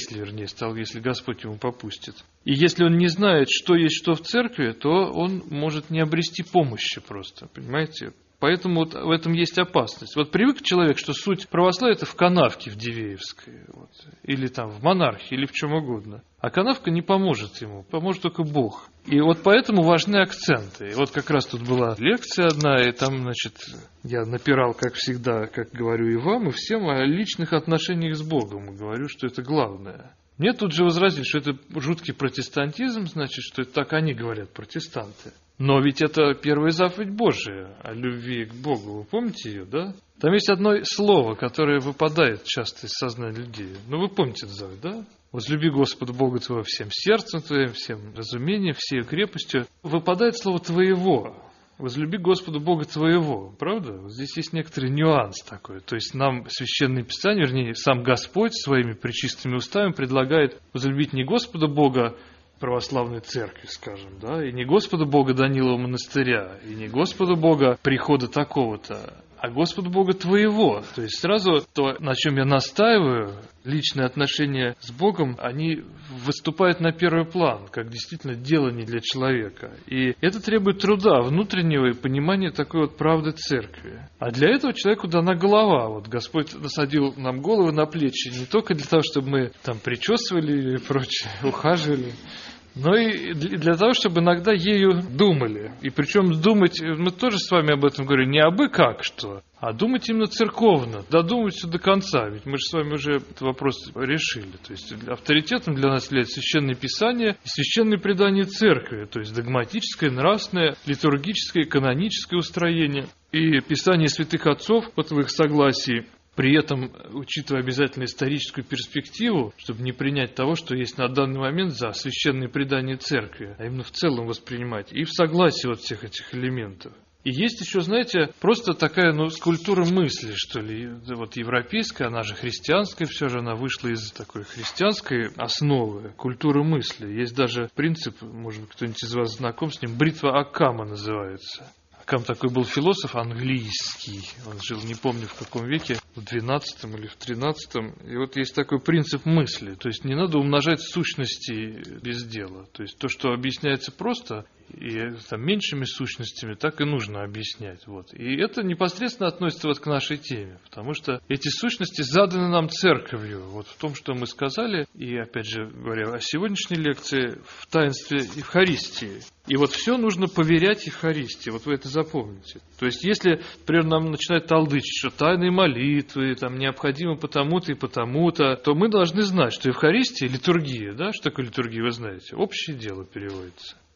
если Господь ему попустит. И если он не знает, что есть что в церкви, то он может не обрести помощи просто, понимаете? Поэтому вот в этом есть опасность. Вот привык человек, что суть православия – это в канавке в Дивеевской, вот, или там в монархии, или в чем угодно. А канавка не поможет ему, поможет только Бог. И вот поэтому важны акценты. И вот как раз тут была лекция одна, и там, значит, я напирал, как всегда, как говорю и вам, и всем о личных отношениях с Богом. И говорю, что это главное. Мне тут же возразили, что это жуткий протестантизм, значит, что это так они говорят, протестанты. Но ведь это первая заповедь Божия о любви к Богу. Вы помните ее, да? Там есть одно слово, которое выпадает часто из сознания людей. Ну, вы помните эту заповедь, да? «Возлюби Господа Бога твоего всем сердцем твоим, всем разумением, всей крепостью». Выпадает слово «твоего». «Возлюби Господа Бога твоего». Правда? Вот здесь есть некоторый нюанс такой. То есть нам Священное Писание, вернее, сам Господь своими пречистыми устами предлагает возлюбить не Господа Бога православной церкви, скажем, да, и не Господа Бога Данилова монастыря, и не Господа Бога прихода такого-то, а Господа Бога твоего. То есть сразу то, на чем я настаиваю, личные отношения с Богом, они выступают на первый план, как действительно делание для человека. И это требует труда внутреннего и понимания такой вот правды церкви. А для этого человеку дана голова. Вот Господь насадил нам головы на плечи не только для того, чтобы мы там причесывали и прочее, ухаживали, но и для того, чтобы иногда ею думали. И причем думать, мы тоже с вами об этом говорим, не абы как что, а думать именно церковно, додумать все до конца. Ведь мы же с вами уже этот вопрос решили. То есть авторитетом для нас является Священное Писание и священное предание церкви, то есть догматическое, нравственное, литургическое, каноническое устроение. И Писание святых отцов, вот в их согласии, при этом, учитывая обязательно историческую перспективу, чтобы не принять того, что есть на данный момент за священное предание церкви, а именно в целом воспринимать, и в согласии вот всех этих элементов. И есть еще, знаете, просто такая, культура мысли, что ли, вот европейская, она же христианская, все же она вышла из такой христианской основы культуры мысли. Есть даже принцип, может быть, кто-нибудь из вас знаком с ним, бритва Оккама называется. Оккам такой был философ английский, он жил, не помню в каком веке, в 12 или в 13. И вот есть такой принцип мысли, то есть не надо умножать сущности без дела. То есть то, что объясняется просто и там, меньшими сущностями, так и нужно объяснять. Вот. И это непосредственно относится вот к нашей теме, потому что эти сущности заданы нам церковью. Вот в том, что мы сказали, и опять же говоря о сегодняшней лекции, в таинстве Евхаристии. И вот все нужно поверять Евхаристии, вот вы это запомните. То есть если, например, нам начинают толдычить, что тайные молитвы там, необходимы потому-то и потому-то, то мы должны знать, что Евхаристия, литургия, да, что такое литургия, вы знаете, общее дело переводится.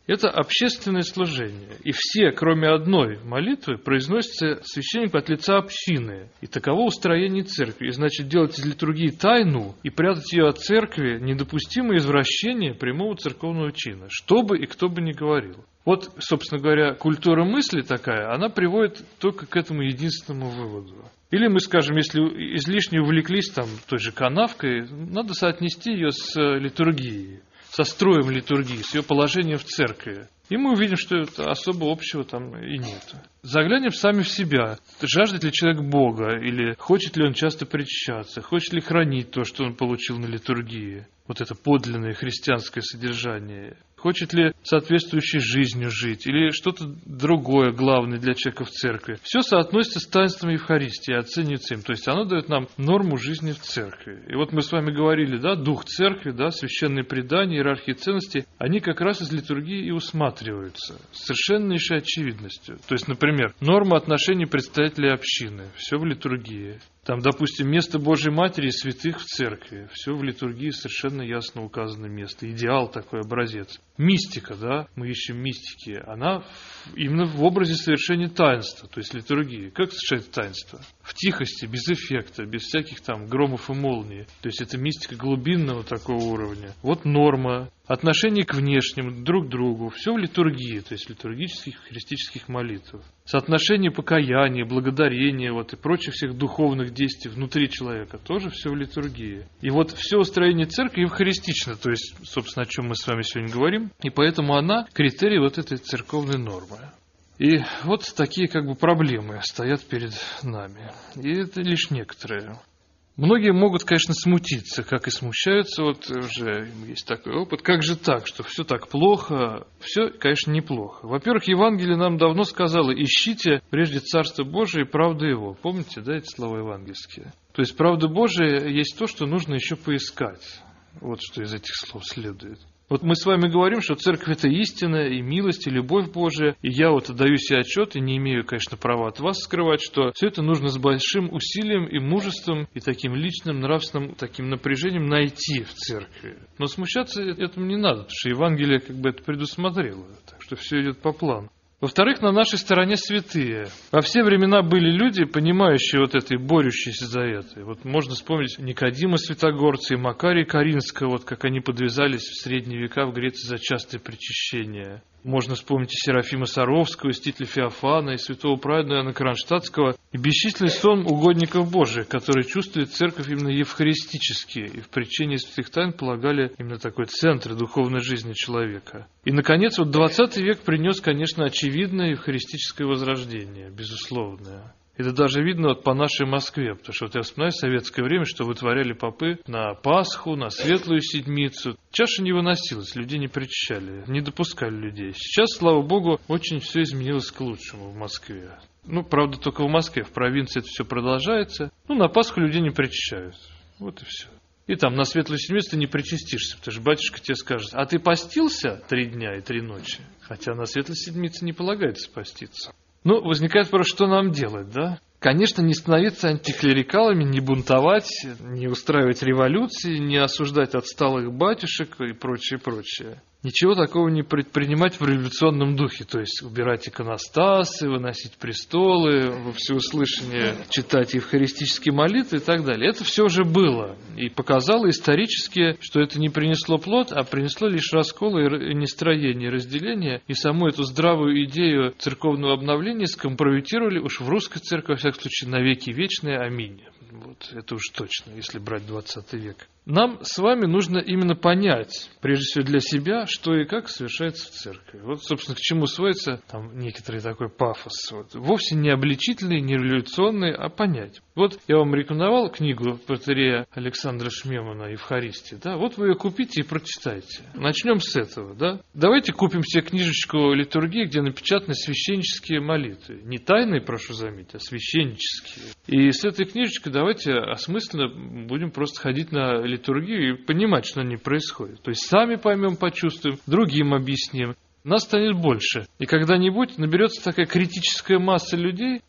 Это общественное служение. И все, кроме одной молитвы, произносятся священнику от лица общины. И таково устроение церкви. И значит, делать из литургии тайну и прятать ее от церкви недопустимое извращение прямого церковного чина, что бы и кто бы ни говорил. Вот, собственно говоря, культура мысли такая, она приводит только к этому единственному выводу. Или мы скажем, если излишне увлеклись там той же канавкой, надо соотнести ее с литургией, со строем литургии, с ее положением в церкви. И мы увидим, что это особо общего там и нет. Заглянем сами в себя. Жаждет ли человек Бога? Или хочет ли он часто причащаться? Хочет ли хранить то, что он получил на литургии? Вот это подлинное христианское содержание. Хочет ли соответствующей жизнью жить? Или что-то другое главное для человека в церкви? Все соотносится с таинством Евхаристии, оценивается им. То есть оно дает нам норму жизни в церкви. И вот мы с вами говорили, да, дух церкви, да, священные предания, иерархии ценностей, они как раз из литургии и усматриваются с совершеннейшей очевидностью. То есть, например, норма отношений представителей общины, все в литургии. Там, допустим, место Божьей Матери и святых в церкви. Все в литургии совершенно ясно указано место. Идеал такой, образец. Мистика, да, мы ищем мистики. Она именно в образе совершения таинства, то есть литургии. Как совершать таинство? В тихости, без эффекта, без всяких там громов и молний. То есть это мистика глубинного такого уровня. Вот норма. Отношение к внешнему, друг к другу. Все в литургии, то есть литургических христических молитв. Соотношение покаяния, благодарения вот, и прочих всех духовных действий внутри человека. Тоже все в литургии. И вот все устроение церкви евхаристично. То есть, собственно, о чем мы с вами сегодня говорим. И поэтому она критерий вот этой церковной нормы. И вот такие как бы проблемы стоят перед нами. И это лишь некоторые. Многие могут, конечно, смутиться, как и смущаются, вот уже есть такой опыт. Как же так, что все так плохо? Все, конечно, неплохо. Во-первых, Евангелие нам давно сказало: ищите прежде Царство Божие и правду Его. Помните, да, эти слова евангельские? То есть правда Божия есть то, что нужно еще поискать. Вот что из этих слов следует. Вот мы с вами говорим, что церковь – это истина, и милость, и любовь Божия. И я вот отдаю себе отчет, и не имею, конечно, права от вас скрывать, что все это нужно с большим усилием и мужеством, и таким личным, нравственным, таким напряжением найти в церкви. Но смущаться этому не надо, потому что Евангелие как бы это предусмотрело. Так что все идет по плану. Во-вторых, на нашей стороне святые. Во все времена были люди, понимающие вот это и борющиеся за это. И вот можно вспомнить Никодима Святогорца и Макария Каринского, вот как они подвязались в средние века в Греции за частое причащение. Можно вспомнить и Серафима Саровского, и Святителя Феофана, и святого праведного Иоанна Кронштадтского, и бесчисленный сон угодников Божиих, которые чувствуют церковь именно евхаристически, и в причинии святых тайн полагали именно такой центр духовной жизни человека. И, наконец, вот 20 век принес, конечно, очевидное евхаристическое возрождение, безусловное. Это даже видно вот по нашей Москве, потому что вот я вспоминаю советское время, что вытворяли попы на Пасху, на Светлую Седмицу. Чаша не выносилась, людей не причащали, не допускали людей. Сейчас, слава Богу, очень все изменилось к лучшему в Москве. Ну, правда, только в Москве, в провинции это все продолжается. Ну, на Пасху людей не причащают. Вот и все. И там на Светлую Седмицу ты не причастишься, потому что батюшка тебе скажет: а ты постился 3 дня и 3 ночи? Хотя на Светлой Седмице не полагается поститься. Ну, возникает вопрос, что нам делать, да? Конечно, не становиться антиклерикалами, не бунтовать, не устраивать революции, не осуждать отсталых батюшек и прочее, прочее. Ничего такого не предпринимать в революционном духе, то есть убирать иконостасы, выносить престолы, во всеуслышание читать евхаристические молитвы и так далее. Это все уже было и показало исторически, что это не принесло плод, а принесло лишь раскол и нестроение, и разделение, и саму эту здравую идею церковного обновления скомпрометировали уж в русской церкви, во всяком случае, навеки вечные. Аминь. Вот это уж точно, если брать 20 век. Нам с вами нужно именно понять, прежде всего для себя, что и как совершается в церкви. Вот, собственно, к чему сводится там некоторый такой пафос. Вот. Вовсе не обличительный, не революционный, а понять. Вот я вам рекомендовал книгу протоиерея Александра Шмемана «Евхаристия». Да? Вот вы ее купите и прочитайте. Начнем с этого. Да? Давайте купим себе книжечку литургии, где напечатаны священнические молитвы. Не тайные, прошу заметить, а священнические. И с этой книжечкой давайте осмысленно будем просто ходить на литургию и понимать, что не происходит. То есть сами поймем, почувствуем, другим объясним. Нас станет больше. И когда-нибудь наберется такая критическая масса людей,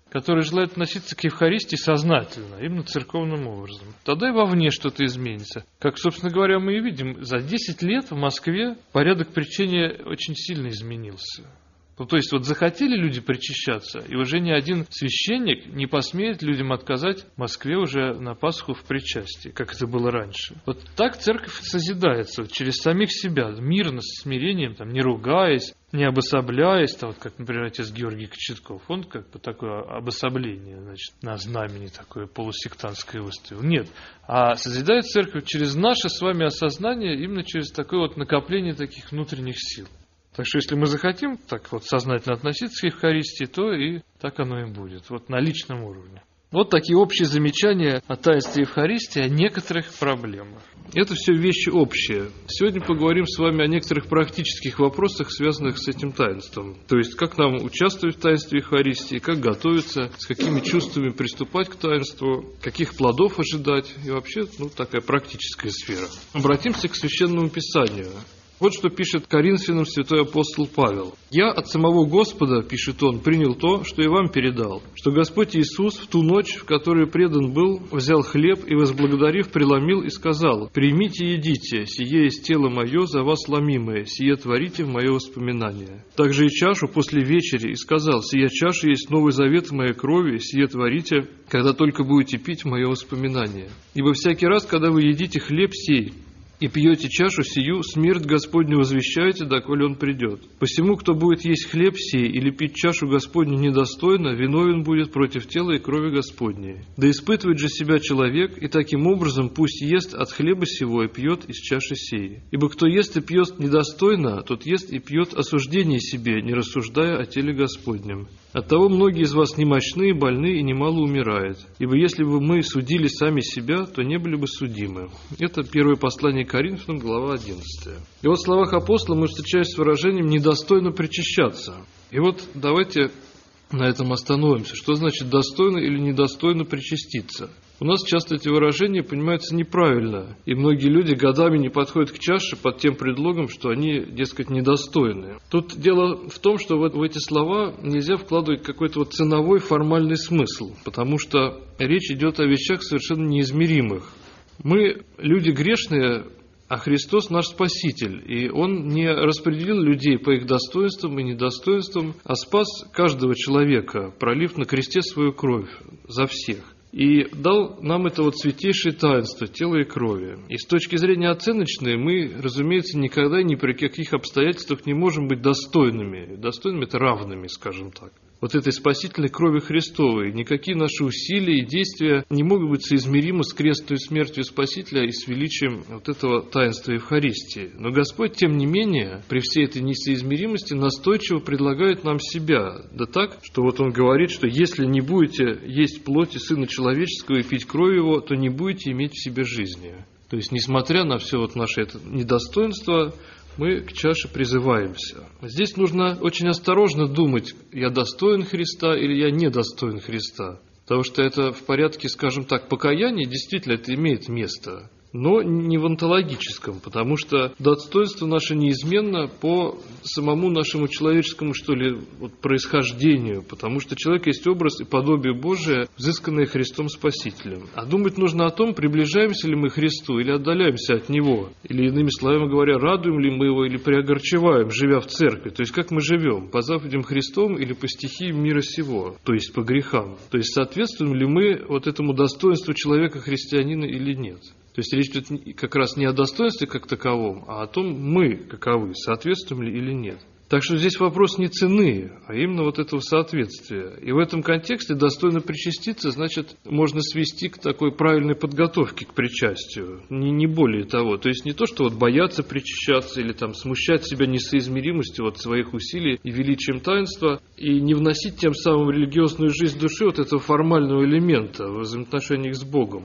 который желает относиться к Евхаристии сознательно, именно церковным образом. Тогда и вовне что-то изменится. Как, собственно говоря, мы и видим, за 10 лет в Москве порядок причения очень сильно изменился. Ну, то есть, вот захотели люди причащаться, и уже ни один священник не посмеет людям отказать в Москве уже на Пасху в причастии, как это было раньше. Вот так церковь созидается, вот через самих себя, мирно, с смирением, там, не ругаясь, не обособляясь, там, вот, как, например, отец Георгий Кочетков, он как бы такое обособление, значит, на знамени такое полусектантское выставил. Нет, а созидает церковь через наше с вами осознание, именно через такое вот накопление таких внутренних сил. Так что, если мы захотим так вот сознательно относиться к Евхаристии, то и так оно и будет, вот на личном уровне. Вот такие общие замечания о таинстве Евхаристии, о некоторых проблемах. Это все вещи общие. Сегодня поговорим с вами о некоторых практических вопросах, связанных с этим таинством. То есть, как нам участвовать в таинстве Евхаристии, как готовиться, с какими чувствами приступать к таинству, каких плодов ожидать, и вообще, такая практическая сфера. Обратимся к Священному Писанию. Вот что пишет Коринфянам святой апостол Павел. «Я от самого Господа, — пишет он, — принял то, что и вам передал, что Господь Иисус в ту ночь, в которую предан был, взял хлеб и, возблагодарив, преломил и сказал: „Примите и едите, сие есть тело мое за вас ломимое, сие творите в мое воспоминание“. Также и чашу после вечери и сказал: „Сия чаша есть новый завет в моей крови, сие творите, когда только будете пить в мое воспоминание. Ибо всякий раз, когда вы едите хлеб сей и пьете чашу сию, смерть Господню возвещаете, доколе Он придет. Посему, кто будет есть хлеб сей или пить чашу Господню недостойно, виновен будет против тела и крови Господней. Да испытывает же себя человек, и таким образом пусть ест от хлеба сего и пьет из чаши сей. Ибо кто ест и пьет недостойно, тот ест и пьет осуждение себе, не рассуждая о теле Господнем. Оттого многие из вас немощны, больны и немало умирают. Ибо если бы мы судили сами себя, то не были бы судимы». Это первое послание Коринфянам, глава 11. И вот в словах апостола мы встречаемся с выражением «недостойно причащаться». И вот давайте на этом остановимся. Что значит достойно или недостойно причаститься? У нас часто эти выражения понимаются неправильно, и многие люди годами не подходят к чаше под тем предлогом, что они, дескать, недостойны. Тут дело в том, что в эти слова нельзя вкладывать какой-то вот ценовой формальный смысл, потому что речь идет о вещах совершенно неизмеримых. Мы люди грешные, а Христос наш Спаситель, и Он не распределил людей по их достоинствам и недостоинствам, а спас каждого человека, пролив на кресте свою кровь за всех. И дал нам это вот святейшее таинство тела и крови. И с точки зрения оценочной мы, разумеется, никогда и ни при каких обстоятельствах не можем быть достойными. Достойными – это равными, скажем так. Вот этой спасительной крови Христовой. Никакие наши усилия и действия не могут быть соизмеримы с крестной смертью Спасителя и с величием вот этого таинства Евхаристии. Но Господь, тем не менее, при всей этой несоизмеримости настойчиво предлагает нам себя. Да так, что вот Он говорит, что если не будете есть плоти Сына Человеческого и пить кровь Его, то не будете иметь в себе жизни. То есть, несмотря на все вот наше это недостоинство, мы к чаше призываемся. Здесь нужно очень осторожно думать, я достоин Христа или я недостоин Христа. Потому что это в порядке, скажем так, покаяния, действительно это имеет место. Но не в онтологическом, потому что достоинство наше неизменно по самому нашему человеческому, происхождению, потому что человек есть образ и подобие Божие, взысканное Христом Спасителем. А думать нужно о том, приближаемся ли мы к Христу или отдаляемся от Него, или, иными словами говоря, радуем ли мы Его или приогорчеваем, живя в церкви, то есть как мы живем, по заповедям Христовым или по стихиям мира сего, то есть по грехам, то есть соответствуем ли мы вот этому достоинству человека-христианина или нет. То есть речь идет как раз не о достоинстве как таковом, а о том, мы каковы, соответствуем ли или нет. Так что здесь вопрос не цены, а именно вот этого соответствия. И в этом контексте достойно причаститься, значит, можно свести к такой правильной подготовке к причастию, не более того. То есть не то, что вот бояться причащаться или там смущать себя несоизмеримостью вот своих усилий и величием таинства, и не вносить тем самым в религиозную жизнь души вот этого формального элемента в взаимоотношениях с Богом.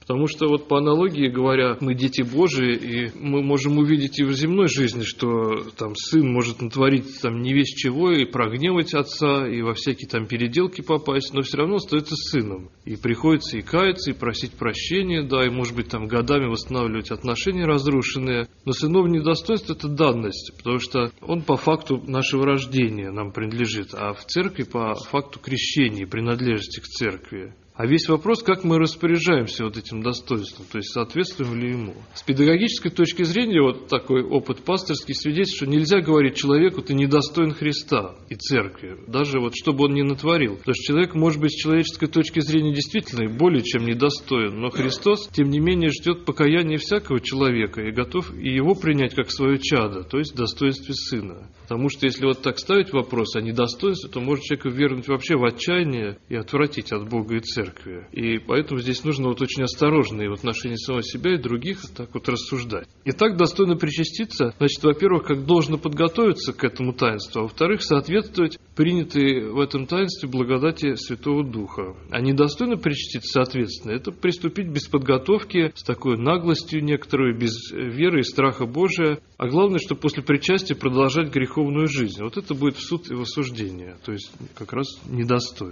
Потому что вот по аналогии говоря, мы дети Божии, и мы можем увидеть и в земной жизни, что там сын может натворить там не весь чего, и прогневать отца, и во всякие там переделки попасть, но все равно остается сыном. И приходится и каяться, и просить прощения, да, и может быть там годами восстанавливать отношения разрушенные. Но сыновнее достоинство – это данность, потому что он по факту нашего рождения нам принадлежит, а в церкви по факту крещения и принадлежности к церкви. А весь вопрос, как мы распоряжаемся вот этим достоинством, то есть соответствуем ли ему. С педагогической точки зрения, вот такой опыт пастырский свидетельствует, что нельзя говорить человеку: ты недостоин Христа и церкви, даже вот что бы он ни натворил. Потому что человек может быть с человеческой точки зрения действительно и более чем недостоин, но Христос, тем не менее, ждет покаяния всякого человека и готов и его принять как свое чадо, то есть в достоинстве сына. Потому что если вот так ставить вопрос о недостоинстве, то может человека ввергнуть вообще в отчаяние и отвратить от Бога и церкви. И поэтому здесь нужно вот очень осторожно и в отношении самого себя и других так вот рассуждать. Итак, достойно причаститься, значит, во-первых, как должно подготовиться к этому таинству, а во-вторых, соответствовать принятой в этом таинстве благодати Святого Духа. А недостойно причаститься, соответственно, это приступить без подготовки, с такой наглостью некоторой, без веры и страха Божия, а главное, что после причастия продолжать греховную жизнь. Вот это будет в суд и в осуждение, то есть как раз недостойно.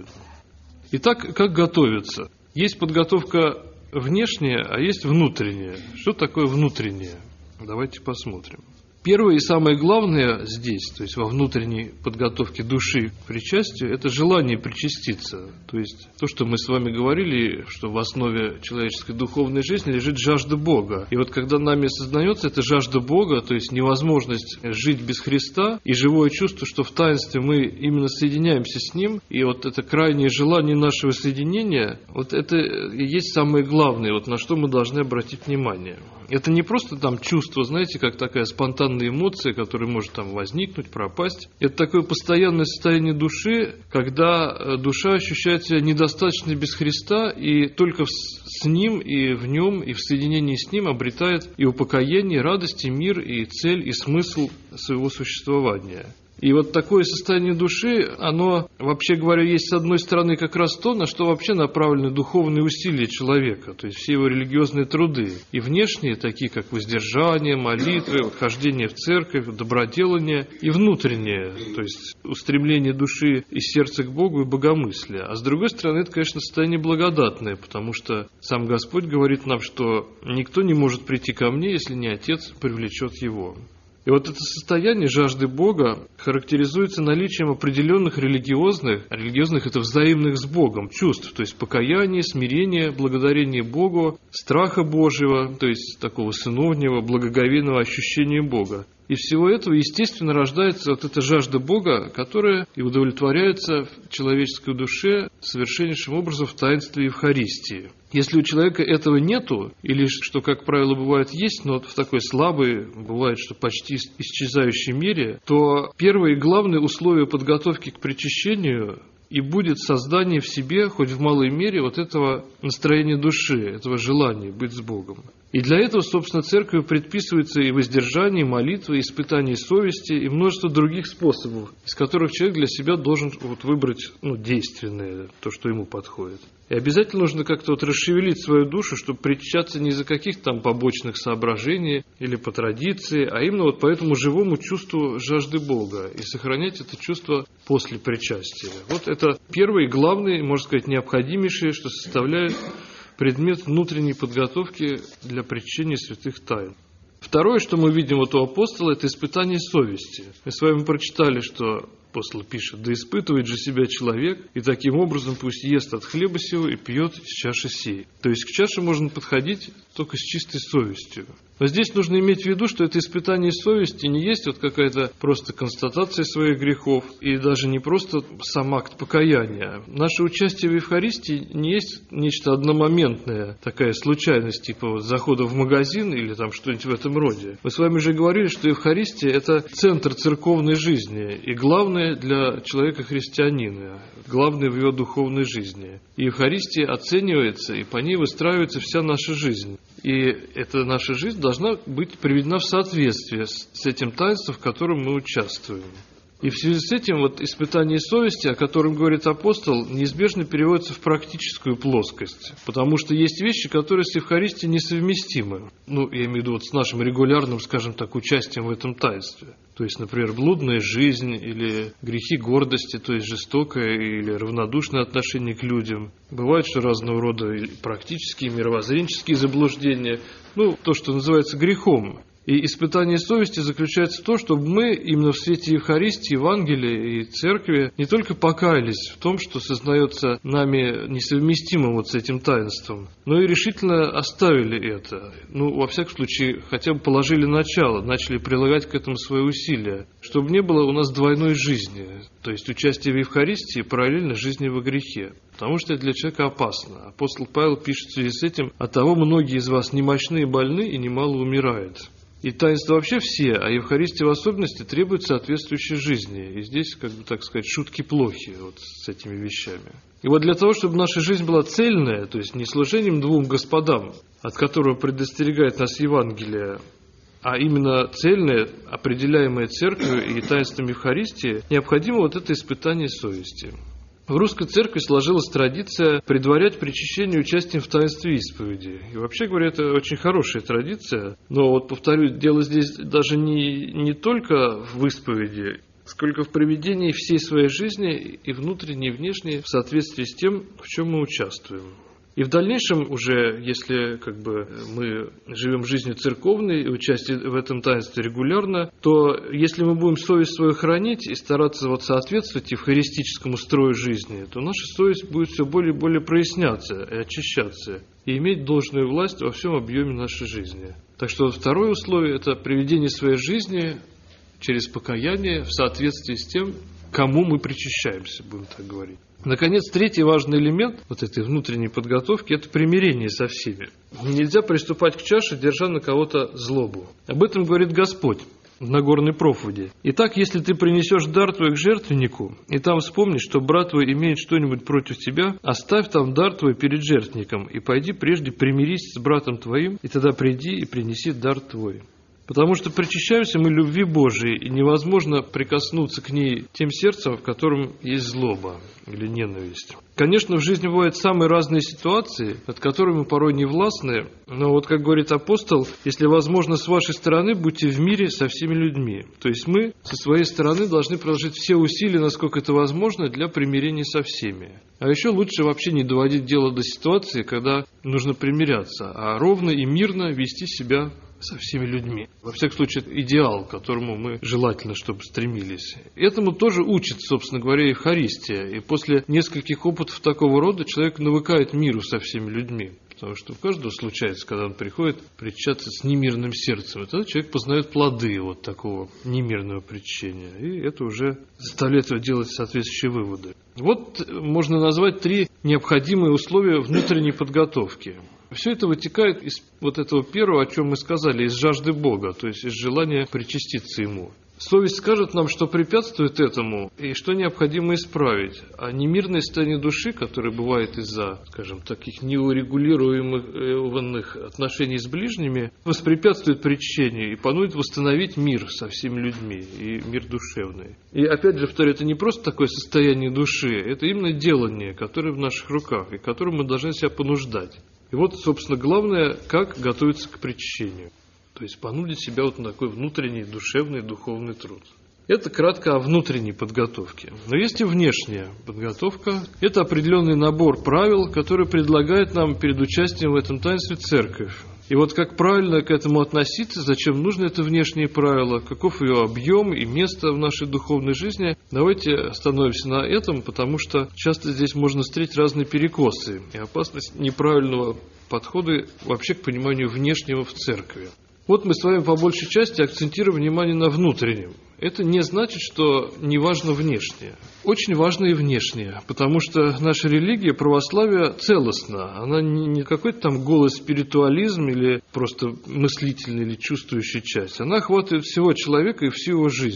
Итак, как готовиться? Есть подготовка внешняя, а есть внутренняя. Что такое внутреннее? Давайте посмотрим. Первое и самое главное здесь, то есть во внутренней подготовке души к причастию, это желание причаститься. То есть то, что мы с вами говорили, что в основе человеческой духовной жизни лежит жажда Бога. И вот когда нами осознается эта жажда Бога, то есть невозможность жить без Христа, и живое чувство, что в таинстве мы именно соединяемся с Ним, и вот это крайнее желание нашего соединения, вот это и есть самое главное, вот на что мы должны обратить внимание. Это не просто там чувство, знаете, как такая спонтанная эмоция, которая может там возникнуть, пропасть. Это такое постоянное состояние души, когда душа ощущает себя недостаточно без Христа, и только с Ним, и в Нем, и в соединении с Ним обретает и упокоение, и радость, и мир, и цель, и смысл своего существования. И вот такое состояние души, оно, вообще говоря, есть с одной стороны как раз то, на что вообще направлены духовные усилия человека, то есть все его религиозные труды. И внешние, такие как воздержание, молитвы, хождение в церковь, доброделание, и внутренние, то есть устремление души и сердца к Богу и богомыслие. А с другой стороны, это, конечно, состояние благодатное, потому что сам Господь говорит нам, что никто не может прийти ко мне, если не Отец привлечет его. И вот это состояние жажды Бога характеризуется наличием определенных религиозных это взаимных с Богом чувств, то есть покаяние, смирение, благодарение Богу, страха Божьего, то есть такого сыновнего, благоговейного ощущения Бога. И всего этого, естественно, рождается вот эта жажда Бога, которая и удовлетворяется в человеческой душе совершеннейшим образом в таинстве Евхаристии. Если у человека этого нету, или, что, как правило, бывает, есть, но в такой слабой, бывает, что почти исчезающей мере, то первое и главное условие подготовки к причащению и будет создание в себе, хоть в малой мере, вот этого настроения души, этого желания быть с Богом. И для этого, собственно, церковью предписывается и воздержание, и молитва, и испытание совести, и множество других способов, из которых человек для себя должен выбрать действенное, то, что ему подходит. И обязательно нужно как-то расшевелить свою душу, чтобы причащаться не из-за каких-то там побочных соображений или по традиции, а именно по этому живому чувству жажды Бога и сохранять это чувство после причастия. Вот это первое и главное, можно сказать, необходимейшее, что составляет предмет внутренней подготовки для причащения святых тайн. Второе, что мы видим у апостола, это испытание совести. Мы с вами прочитали, что апостол пишет: «Да испытывает же себя человек, и таким образом пусть ест от хлеба сего и пьет из чаши сей». То есть к чаше можно подходить только с чистой совестью. Но здесь нужно иметь в виду, что это испытание совести не есть какая-то просто констатация своих грехов, и даже не просто сам акт покаяния. Наше участие в Евхаристии не есть нечто одномоментное, такая случайность, типа захода в магазин или там что-нибудь в этом роде. Мы с вами уже говорили, что Евхаристия – это центр церковной жизни, и главное для человека-христианина, главное в его духовной жизни. И Евхаристия оценивается, и по ней выстраивается вся наша жизнь. И эта наша жизнь должна быть приведена в соответствие с этим таинством, в котором мы участвуем. И в связи с этим вот испытание совести, о котором говорит апостол, неизбежно переводится в практическую плоскость. Потому что есть вещи, которые с Евхаристией несовместимы. Я имею в виду вот с нашим регулярным, скажем так, участием в этом таинстве. То есть, например, блудная жизнь или грехи гордости, то есть жестокое или равнодушное отношение к людям. Бывает, что разного рода практические, мировоззренческие заблуждения, то, что называется грехом. И испытание совести заключается в том, чтобы мы именно в свете Евхаристии, Евангелия и Церкви не только покаялись в том, что сознается нами несовместимым вот с этим таинством, но и решительно оставили это. Во всяком случае, хотя бы положили начало, начали прилагать к этому свои усилия, чтобы не было у нас двойной жизни, то есть участие в Евхаристии параллельно жизни во грехе. Потому что это для человека опасно. Апостол Павел пишет в связи с этим: «Оттого многие из вас немощны и больны, и немало умирают». И таинства вообще все, а Евхаристия в особенности требует соответствующей жизни. И здесь, шутки плохи с этими вещами. И вот для того, чтобы наша жизнь была цельная, то есть не служением двум господам, от которого предостерегает нас Евангелие, а именно цельная, определяемая Церковью и таинством Евхаристии, необходимо вот это испытание совести. В русской церкви сложилась традиция предварять причащение участием в таинстве исповеди. И вообще говоря, это очень хорошая традиция. Но повторю, дело здесь даже не только в исповеди, сколько в проведении всей своей жизни и внутренней, и внешней в соответствии с тем, в чем мы участвуем. И в дальнейшем уже, если мы живем жизнью церковной и участие в этом таинстве регулярно, то если мы будем совесть свою хранить и стараться соответствовать евхаристическому строю жизни, то наша совесть будет все более и более проясняться и очищаться, и иметь должную власть во всем объеме нашей жизни. Так что второе условие – это приведение своей жизни через покаяние в соответствии с тем, кому мы причащаемся, будем так говорить. Наконец, третий важный элемент этой внутренней подготовки – это примирение со всеми. Нельзя приступать к чаше, держа на кого-то злобу. Об этом говорит Господь в Нагорной проповеди. «Итак, если ты принесешь дар твой к жертвеннику, и там вспомнишь, что брат твой имеет что-нибудь против тебя, оставь там дар твой перед жертвенником, и пойди прежде примирись с братом твоим, и тогда приди и принеси дар твой». Потому что причащаемся мы любви Божией, и невозможно прикоснуться к ней тем сердцем, в котором есть злоба или ненависть. Конечно, в жизни бывают самые разные ситуации, над которыми мы порой не властны, но как говорит апостол, если возможно с вашей стороны, будьте в мире со всеми людьми. То есть мы со своей стороны должны приложить все усилия, насколько это возможно, для примирения со всеми. А еще лучше вообще не доводить дело до ситуации, когда нужно примиряться, а ровно и мирно вести себя со всеми людьми. Во всяком случае, это идеал, к которому мы желательно, чтобы стремились. Этому тоже учит, собственно говоря, Евхаристия. И после нескольких опытов такого рода человек навыкает миру со всеми людьми. Потому что у каждого случается, когда он приходит причащаться с немирным сердцем. И тогда человек познает плоды такого немирного причащения. И это уже заставляет его делать соответствующие выводы. Можно назвать 3 необходимые условия внутренней подготовки. Все это вытекает из этого первого, о чем мы сказали, из жажды Бога, то есть из желания причаститься Ему. Совесть скажет нам, что препятствует этому и что необходимо исправить. А немирное состояние души, которое бывает из-за, таких неурегулируемых отношений с ближними, воспрепятствует причащению и понудит восстановить мир со всеми людьми и мир душевный. И опять же, повторю, это не просто такое состояние души, это именно делание, которое в наших руках и которым мы должны себя понуждать. И собственно, главное, как готовиться к причащению. То есть понудить себя на такой внутренний, душевный, духовный труд. Это кратко о внутренней подготовке. Но есть и внешняя подготовка. Это определенный набор правил, который предлагает нам перед участием в этом таинстве Церковь. И как правильно к этому относиться, зачем нужны это внешние правила, каков ее объем и место в нашей духовной жизни, давайте остановимся на этом, потому что часто здесь можно встретить разные перекосы и опасность неправильного подхода вообще к пониманию внешнего в церкви. Мы с вами по большей части акцентируем внимание на внутреннем. Это не значит, что не важно внешнее. Очень важно и внешнее, потому что наша религия, православие, целостна. Она не какой-то там голый спиритуализм или просто мыслительная или чувствующая часть. Она охватывает всего человека и всю его жизнь.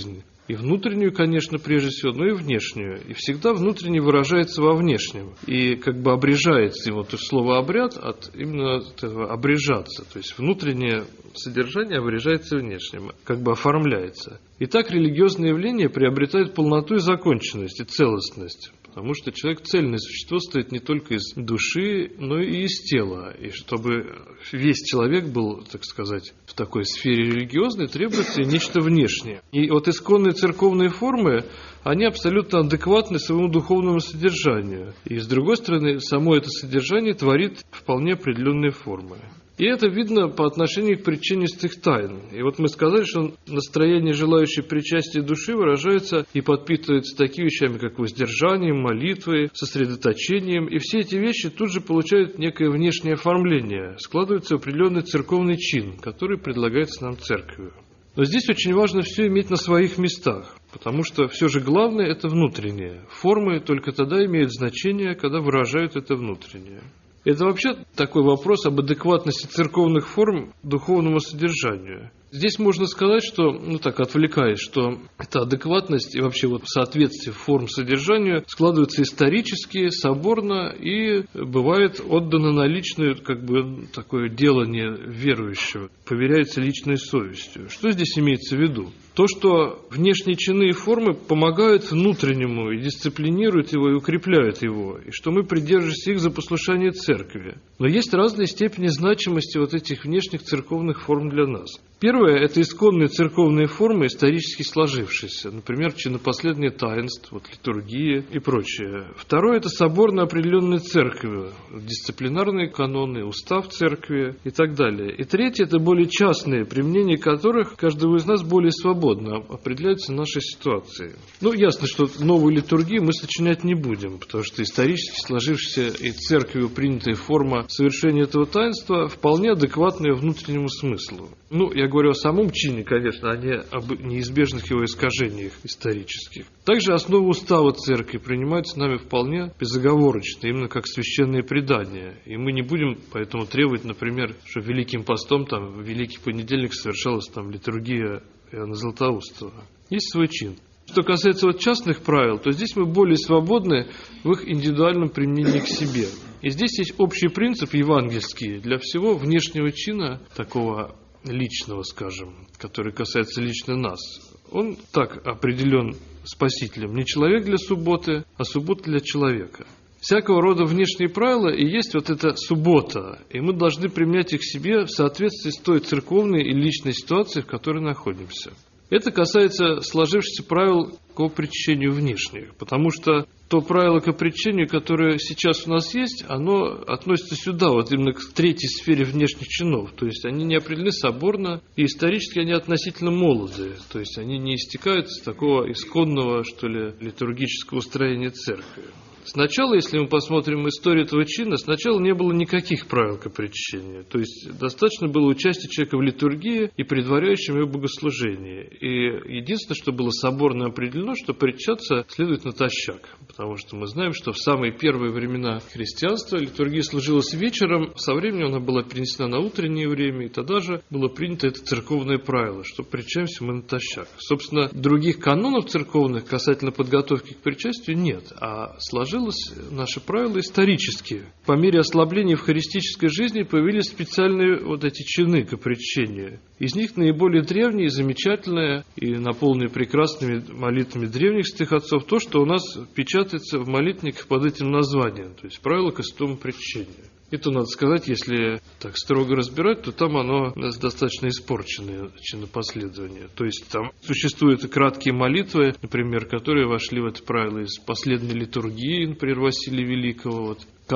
И внутреннюю, конечно, прежде всего, но и внешнюю. И всегда внутренне выражается во внешнем. И как бы обрежается ему, то есть слово «обряд» от именно этого «обрежаться». То есть внутреннее содержание обрежается внешним, как бы оформляется. И так религиозное явление приобретает полноту и законченность, и целостность. Потому что человек цельное существо состоит не только из души, но и из тела. И чтобы весь человек был, так сказать, в такой сфере религиозной, требуется нечто внешнее. И вот исконные церковные формы, они абсолютно адекватны своему духовному содержанию. И с другой стороны, само это содержание творит вполне определенные формы. И это видно по отношению к причинистых тайн. И вот мы сказали, что настроение, желающее причастия души, выражается и подпитывается такими вещами, как воздержанием, молитвой, сосредоточением. И все эти вещи тут же получают некое внешнее оформление, складывается определенный церковный чин, который предлагается нам церковью. Но здесь очень важно все иметь на своих местах, потому что все же главное – это внутреннее. Формы только тогда имеют значение, когда выражают это внутреннее. Это вообще такой вопрос об адекватности церковных форм духовному содержанию. Здесь можно сказать, что, отвлекаясь, что эта адекватность и вообще соответствие форм содержанию складывается исторически, соборно и бывает отдано на личное, такое делание верующего, поверяется личной совестью. Что здесь имеется в виду? То, что внешние чины и формы помогают внутреннему и дисциплинируют его, и укрепляют его, и что мы придерживаемся их за послушание церкви. Но есть разные степени значимости этих внешних церковных форм для нас. Первое – это исконные церковные формы, исторически сложившиеся, например, чинопоследние таинств, литургии и прочее. Второе – это соборно определенные церкви, дисциплинарные каноны, устав церкви и так далее. И третье – это более частные, применение которых каждого из нас более свободно определяются нашей ситуацией. Ясно, что новую литургию мы сочинять не будем, потому что исторически сложившаяся и церковью принятая форма совершения этого таинства вполне адекватная внутреннему смыслу. Я говорю о самом чине, конечно, а не об неизбежных его искажениях исторических. Также основы устава церкви принимаются нами вполне безоговорочно, именно как священные предания. И мы не будем поэтому требовать, например, что Великим постом, в Великий понедельник совершалась литургия Иоанна Златоустова. Есть свой чин. Что касается частных правил, то здесь мы более свободны в их индивидуальном применении к себе. И здесь есть общий принцип евангельский для всего внешнего чина, такого личного, который касается лично нас. Он так определен Спасителем: не человек для субботы, а суббота для человека. Всякого рода внешние правила и есть эта суббота, и мы должны применять их к себе в соответствии с той церковной и личной ситуацией, в которой находимся. Это касается сложившихся правил к причащению внешних, потому что то правило к причащению, которое сейчас у нас есть, оно относится сюда, именно к третьей сфере внешних чинов. То есть они не определены соборно, и исторически они относительно молоды. То есть они не истекают с такого исконного, литургического устроения церкви. Сначала, если мы посмотрим историю этого чина, сначала не было никаких правил к причащению. То есть достаточно было участия человека в литургии и предваряющем ее богослужении. И единственное, что было соборно определено, что причащаться следует натощак. Потому что мы знаем, что в самые первые времена христианства литургия служилась вечером, со временем она была перенесена на утреннее время, и тогда же было принято это церковное правило, что причащаемся мы натощак. Собственно, других канонов церковных касательно подготовки к причастию нет, а сложилось наши правила исторические. По мере ослабления евхаристической жизни появились специальные эти чины к причащению. Из них наиболее древние, замечательные и наполненные прекрасными молитвами древних святых отцов то, что у нас печатается в молитвенниках под этим названием, то есть правила к святому причащению. Это, надо сказать, если так строго разбирать, то там оно у нас достаточно испорченное чинопоследование. То есть там существуют и краткие молитвы, например, которые вошли в это правило из последней литургии, например, Василия Великого.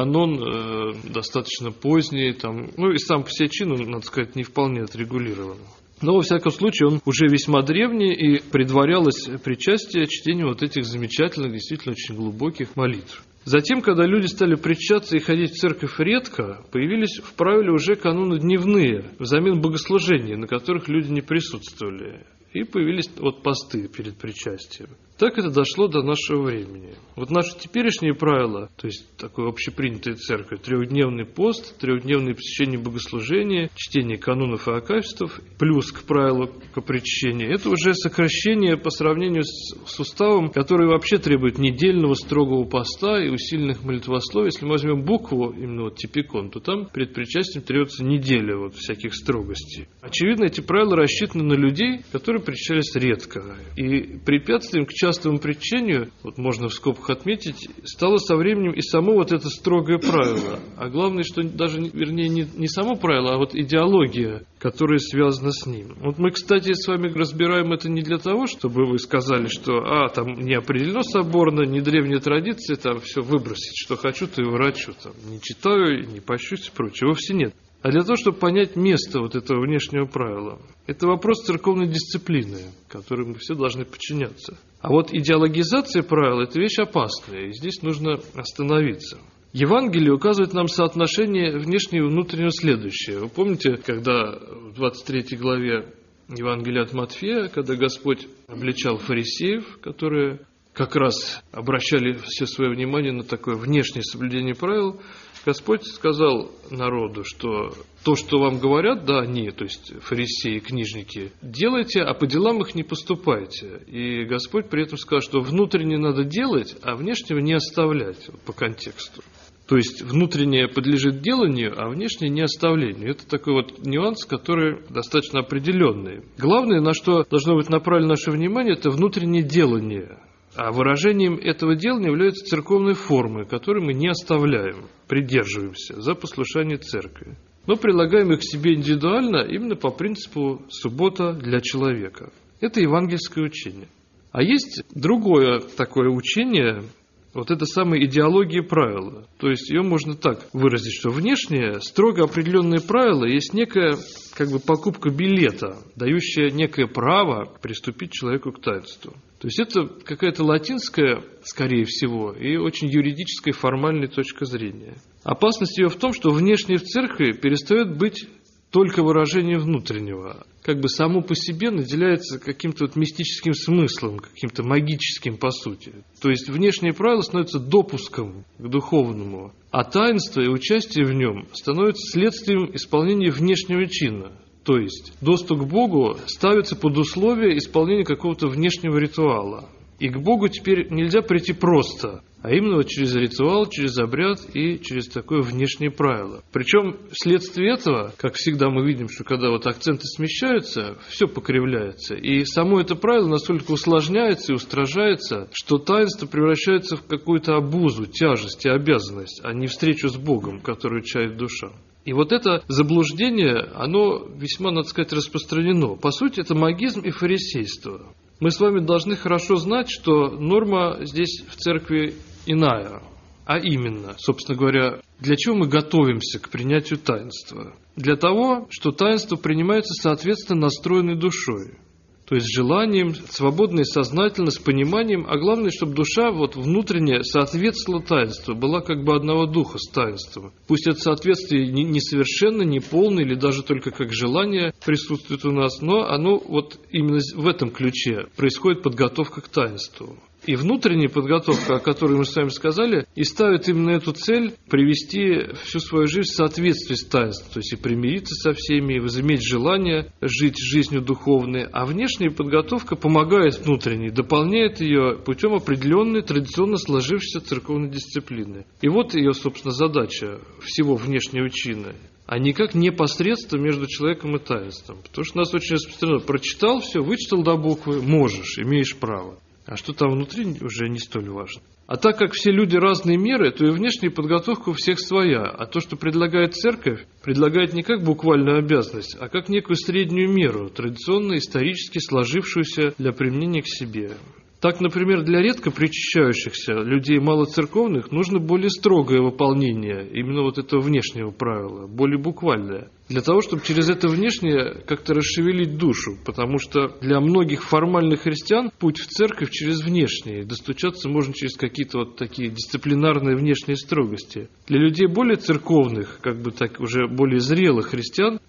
Канон достаточно поздний, и сам по себе чин, надо сказать, не вполне отрегулирован. Но, во всяком случае, он уже весьма древний, и предварялось причастие чтению этих замечательных, действительно очень глубоких молитв. Затем, когда люди стали причащаться и ходить в церковь редко, появились в правиле уже каноны дневные, взамен богослужений, на которых люди не присутствовали. И появились посты перед причастием. Так это дошло до нашего времени. Вот наши теперешние правила, то есть такой общепринятая церковь, 3-дневный пост, 3-дневное посещение богослужения, чтение канонов и акафистов, плюс к правилу к причащению, это уже сокращение по сравнению с уставом, который вообще требует недельного строгого поста и усиленных молитвословий. Если мы возьмем букву, именно вот типикон, то там перед причастием требуется неделя вот всяких строгостей. Очевидно, эти правила рассчитаны на людей, которые причащались редко. И препятствием к частому причащению, вот можно в скобках отметить, стало со временем и само вот это строгое правило. А главное, что даже, вернее, не само правило, а вот идеология, которая связана с ним. Вот мы, кстати, с вами разбираем это не для того, чтобы вы сказали, что там не определено соборно, не древняя традиция, там все выбросить, что хочу, то и врачу, там не читаю, не пощусь и прочее. Вовсе нет. А для того, чтобы понять место вот этого внешнего правила. Это вопрос церковной дисциплины, которой мы все должны подчиняться. А вот идеологизация правил – это вещь опасная, и здесь нужно остановиться. Евангелие указывает нам соотношение внешнего и внутреннего следующее. Вы помните, когда в 23 главе Евангелия от Матфея, когда Господь обличал фарисеев, которые как раз обращали все свое внимание на такое внешнее соблюдение правил, Господь сказал народу, что то, что вам говорят, да, они, то есть фарисеи, книжники, делайте, а по делам их не поступайте. И Господь при этом сказал, что внутреннее надо делать, а внешнего не оставлять, по контексту. То есть внутреннее подлежит деланию, а внешнее не оставлению. Это такой вот нюанс, который достаточно определенный. Главное, на что должно быть направлено наше внимание, это внутреннее делание. А выражением этого делания являются церковные формы, которые мы не оставляем, придерживаемся за послушание церкви. Но прилагаем их к себе индивидуально именно по принципу «суббота для человека». Это евангельское учение. А есть другое такое учение, вот это самая идеология правила. То есть ее можно так выразить, что внешнее, строго определенные правила есть некая покупка билета, дающая некое право приступить человеку к таинству. То есть это какая-то латинская, скорее всего, и очень юридическая формальная точка зрения. Опасность ее в том, что внешнее в церкви перестает быть только выражением внутреннего, само по себе наделяется каким-то мистическим смыслом, каким-то магическим по сути. То есть внешнее правило становится допуском к духовному, а таинство и участие в нем становится следствием исполнения внешнего чина. То есть доступ к Богу ставится под условие исполнения какого-то внешнего ритуала. И к Богу теперь нельзя прийти просто, а именно через ритуал, через обряд и через такое внешнее правило. Причем вследствие этого, как всегда мы видим, что когда акценты смещаются, все покривляется. И само это правило настолько усложняется и устражается, что таинство превращается в какую-то обузу, тяжесть и обязанность, а не встречу с Богом, которую чает душа. И вот это заблуждение, оно весьма, надо сказать, распространено. По сути, это магизм и фарисейство. Мы с вами должны хорошо знать, что норма здесь в церкви иная. А именно, собственно говоря, для чего мы готовимся к принятию таинства? Для того, что таинство принимается соответственно настроенной душой. То есть с желанием, свободно и сознательно, с пониманием, а главное, чтобы душа внутренне соответствовала таинству, была одного духа с таинством. Пусть это соответствие несовершенно, не полное или даже только как желание присутствует у нас, но оно именно в этом ключе происходит подготовка к таинству. И внутренняя подготовка, о которой мы с вами сказали, и ставит именно эту цель привести всю свою жизнь в соответствии с таинством, то есть и примириться со всеми, и возыметь желание жить жизнью духовной. А внешняя подготовка помогает внутренней, дополняет ее путем определенной традиционно сложившейся церковной дисциплины. И вот ее, собственно, задача всего внешнего чина. А никак непосредственно между человеком и таинством. Потому что у нас очень распространено: прочитал все, вычитал до буквы, можешь, имеешь право. А что там внутри, уже не столь важно. А так как все люди разные меры, то и внешняя подготовка у всех своя. А то, что предлагает церковь, предлагает не как буквальную обязанность, а как некую среднюю меру, традиционно исторически сложившуюся для применения к себе. Так, например, для редко причащающихся людей малоцерковных нужно более строгое выполнение именно этого внешнего правила, более буквальное. Для того, чтобы через это внешнее как-то расшевелить душу, потому что для многих формальных христиан путь в церковь через внешнее, достучаться можно через какие-то такие дисциплинарные внешние строгости. Для людей более церковных, уже более зрелых христиан,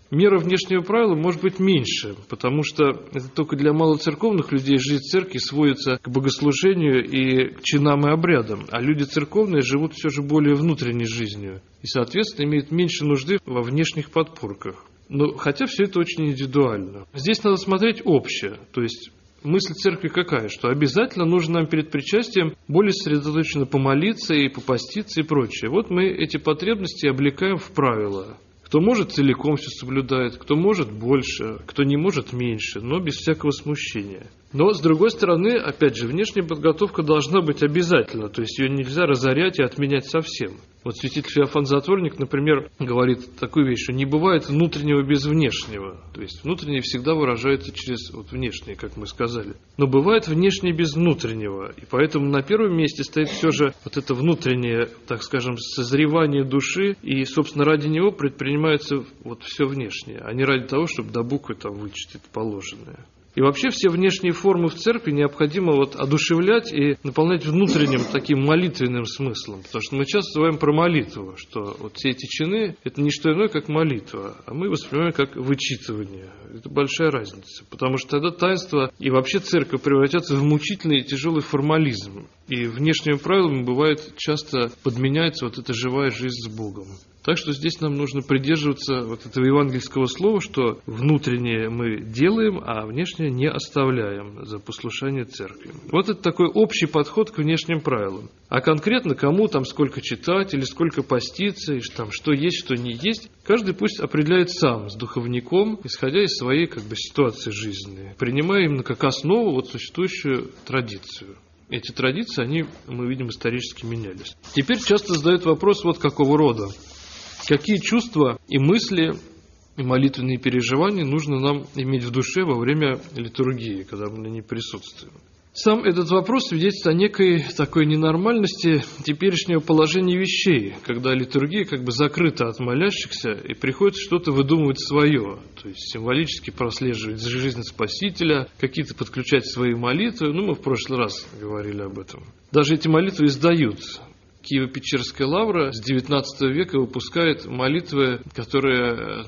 мера внешнего правила может быть меньше, потому что это только для малоцерковных людей жизнь церкви сводится к богослужению и к чинам и обрядам, а люди церковные живут все же более внутренней жизнью и, соответственно, имеют меньше нужды во внешних подпорках. Но хотя все это очень индивидуально. Здесь надо смотреть общее, то есть мысль церкви какая? Что обязательно нужно нам перед причастием более сосредоточенно помолиться и попаститься и прочее. Вот мы эти потребности облекаем в правила. Кто может, целиком все соблюдает, кто может больше, кто не может меньше, но без всякого смущения. Но, с другой стороны, опять же, внешняя подготовка должна быть обязательно, то есть ее нельзя разорять и отменять совсем. Вот святитель Феофан Затворник, например, говорит такую вещь, что не бывает внутреннего без внешнего. То есть внутреннее всегда выражается через внешнее, как мы сказали. Но бывает внешнее без внутреннего. И поэтому на первом месте стоит все же вот это внутреннее, так скажем, созревание души. И, собственно, ради него предпринимается вот все внешнее, а не ради того, чтобы до буквы там вычитать положенное. И вообще все внешние формы в церкви необходимо вот одушевлять и наполнять внутренним таким молитвенным смыслом. Потому что мы часто говорим про молитву, что вот все эти чины – это не что иное, как молитва, а мы воспринимаем как вычитывание. Это большая разница, потому что тогда таинство и вообще церковь превратятся в мучительный и тяжелый формализм. И внешними правилами бывает часто подменяется вот эта живая жизнь с Богом. Так что здесь нам нужно придерживаться вот этого евангельского слова, что внутреннее мы делаем, а внешнее не оставляем за послушание церкви. Вот это такой общий подход к внешним правилам. А конкретно кому там сколько читать или сколько поститься, и там что есть, что не есть, каждый пусть определяет сам с духовником, исходя из своей ситуации жизненной, принимая именно как основу вот существующую традицию. Эти традиции, мы видим, исторически менялись. Теперь часто задают вопрос вот какого рода. Какие чувства и мысли, и молитвенные переживания нужно нам иметь в душе во время литургии, когда мы на ней присутствуем? Сам этот вопрос свидетельствует о некой такой ненормальности теперешнего положения вещей, когда литургия закрыта от молящихся и приходится что-то выдумывать свое, то есть символически прослеживать жизнь Спасителя, какие-то подключать свои молитвы, мы в прошлый раз говорили об этом. Даже эти молитвы издают. Киево-Печерская лавра с XIX века выпускает молитвы, которые,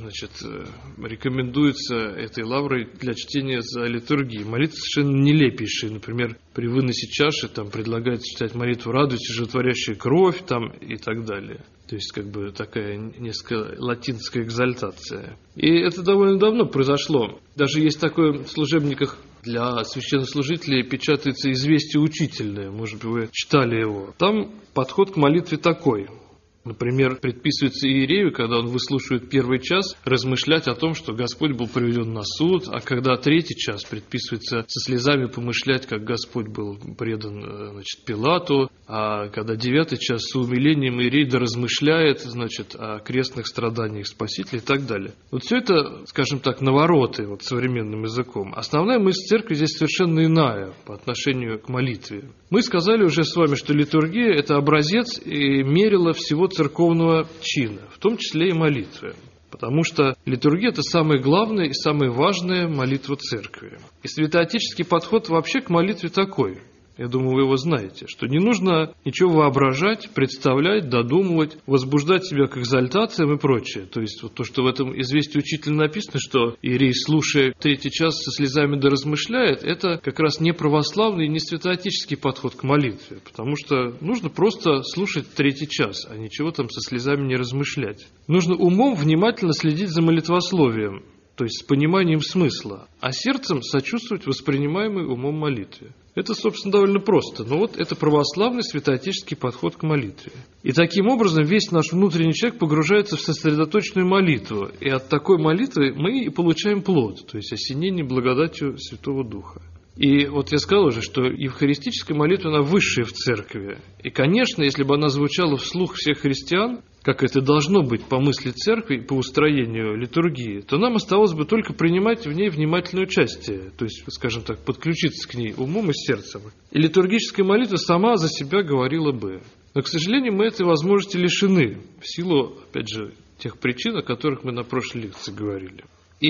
рекомендуются этой лаврой для чтения за литургией. Молитвы совершенно нелепейшие. Например, при выносе чаши предлагается читать молитву «Радуйся, животворящая кровь» и так далее. То есть, такая несколько латинская экзальтация. И это довольно давно произошло. Даже есть такое в служебниках для священнослужителей печатается «Известие учительное», может быть, вы читали его. Там подход к молитве такой. Например, предписывается иерею, когда он выслушивает первый час, размышлять о том, что Господь был приведен на суд, а когда третий час предписывается со слезами помышлять, как Господь был предан Пилату, а когда 9 час с умилением иерей доразмышляет о крестных страданиях Спасителя и так далее. Вот все это, скажем так, навороты современным языком. Основная мысль церкви здесь совершенно иная по отношению к молитве. Мы сказали уже с вами, что литургия – это образец и мерило всего церковного чина, в том числе и молитвы. Потому что литургия – это самая главная и самая важная молитва церкви. И святоотеческий подход вообще к молитве такой. Я думаю, вы его знаете, что не нужно ничего воображать, представлять, додумывать, возбуждать себя к экзальтациям и прочее. То есть то, что в этом известии учителя написано, что иерей, слушая третий час, со слезами доразмышляет, это как раз не православный и не святоотеческий подход к молитве, потому что нужно просто слушать третий час, а ничего со слезами не размышлять. Нужно умом внимательно следить за молитвословием, то есть с пониманием смысла, а сердцем сочувствовать воспринимаемой умом молитве. Это, собственно, довольно просто, но это православный святоотеческий подход к молитве. И таким образом весь наш внутренний человек погружается в сосредоточенную молитву, и от такой молитвы мы и получаем плод, то есть осенение благодатью Святого Духа. И я сказал уже, что евхаристическая молитва, она высшая в церкви. И, конечно, если бы она звучала вслух всех христиан, как это должно быть по мысли церкви, по устроению литургии, то нам оставалось бы только принимать в ней внимательное участие, то есть, скажем так, подключиться к ней умом и сердцем. И литургическая молитва сама за себя говорила бы. Но, к сожалению, мы этой возможности лишены, в силу, опять же, тех причин, о которых мы на прошлой лекции говорили.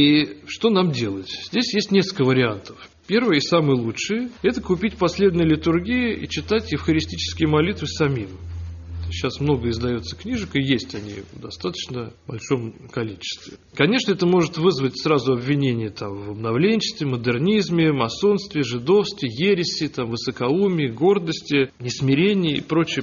И что нам делать? Здесь есть несколько вариантов. Первый и самый лучший – это купить последние литургии и читать евхаристические молитвы самим. Сейчас много издается книжек, и есть они в достаточно большом количестве. Конечно, это может вызвать сразу обвинение в обновленчестве, модернизме, масонстве, жидовстве, ереси, высокоумии, гордости, несмирении и прочее.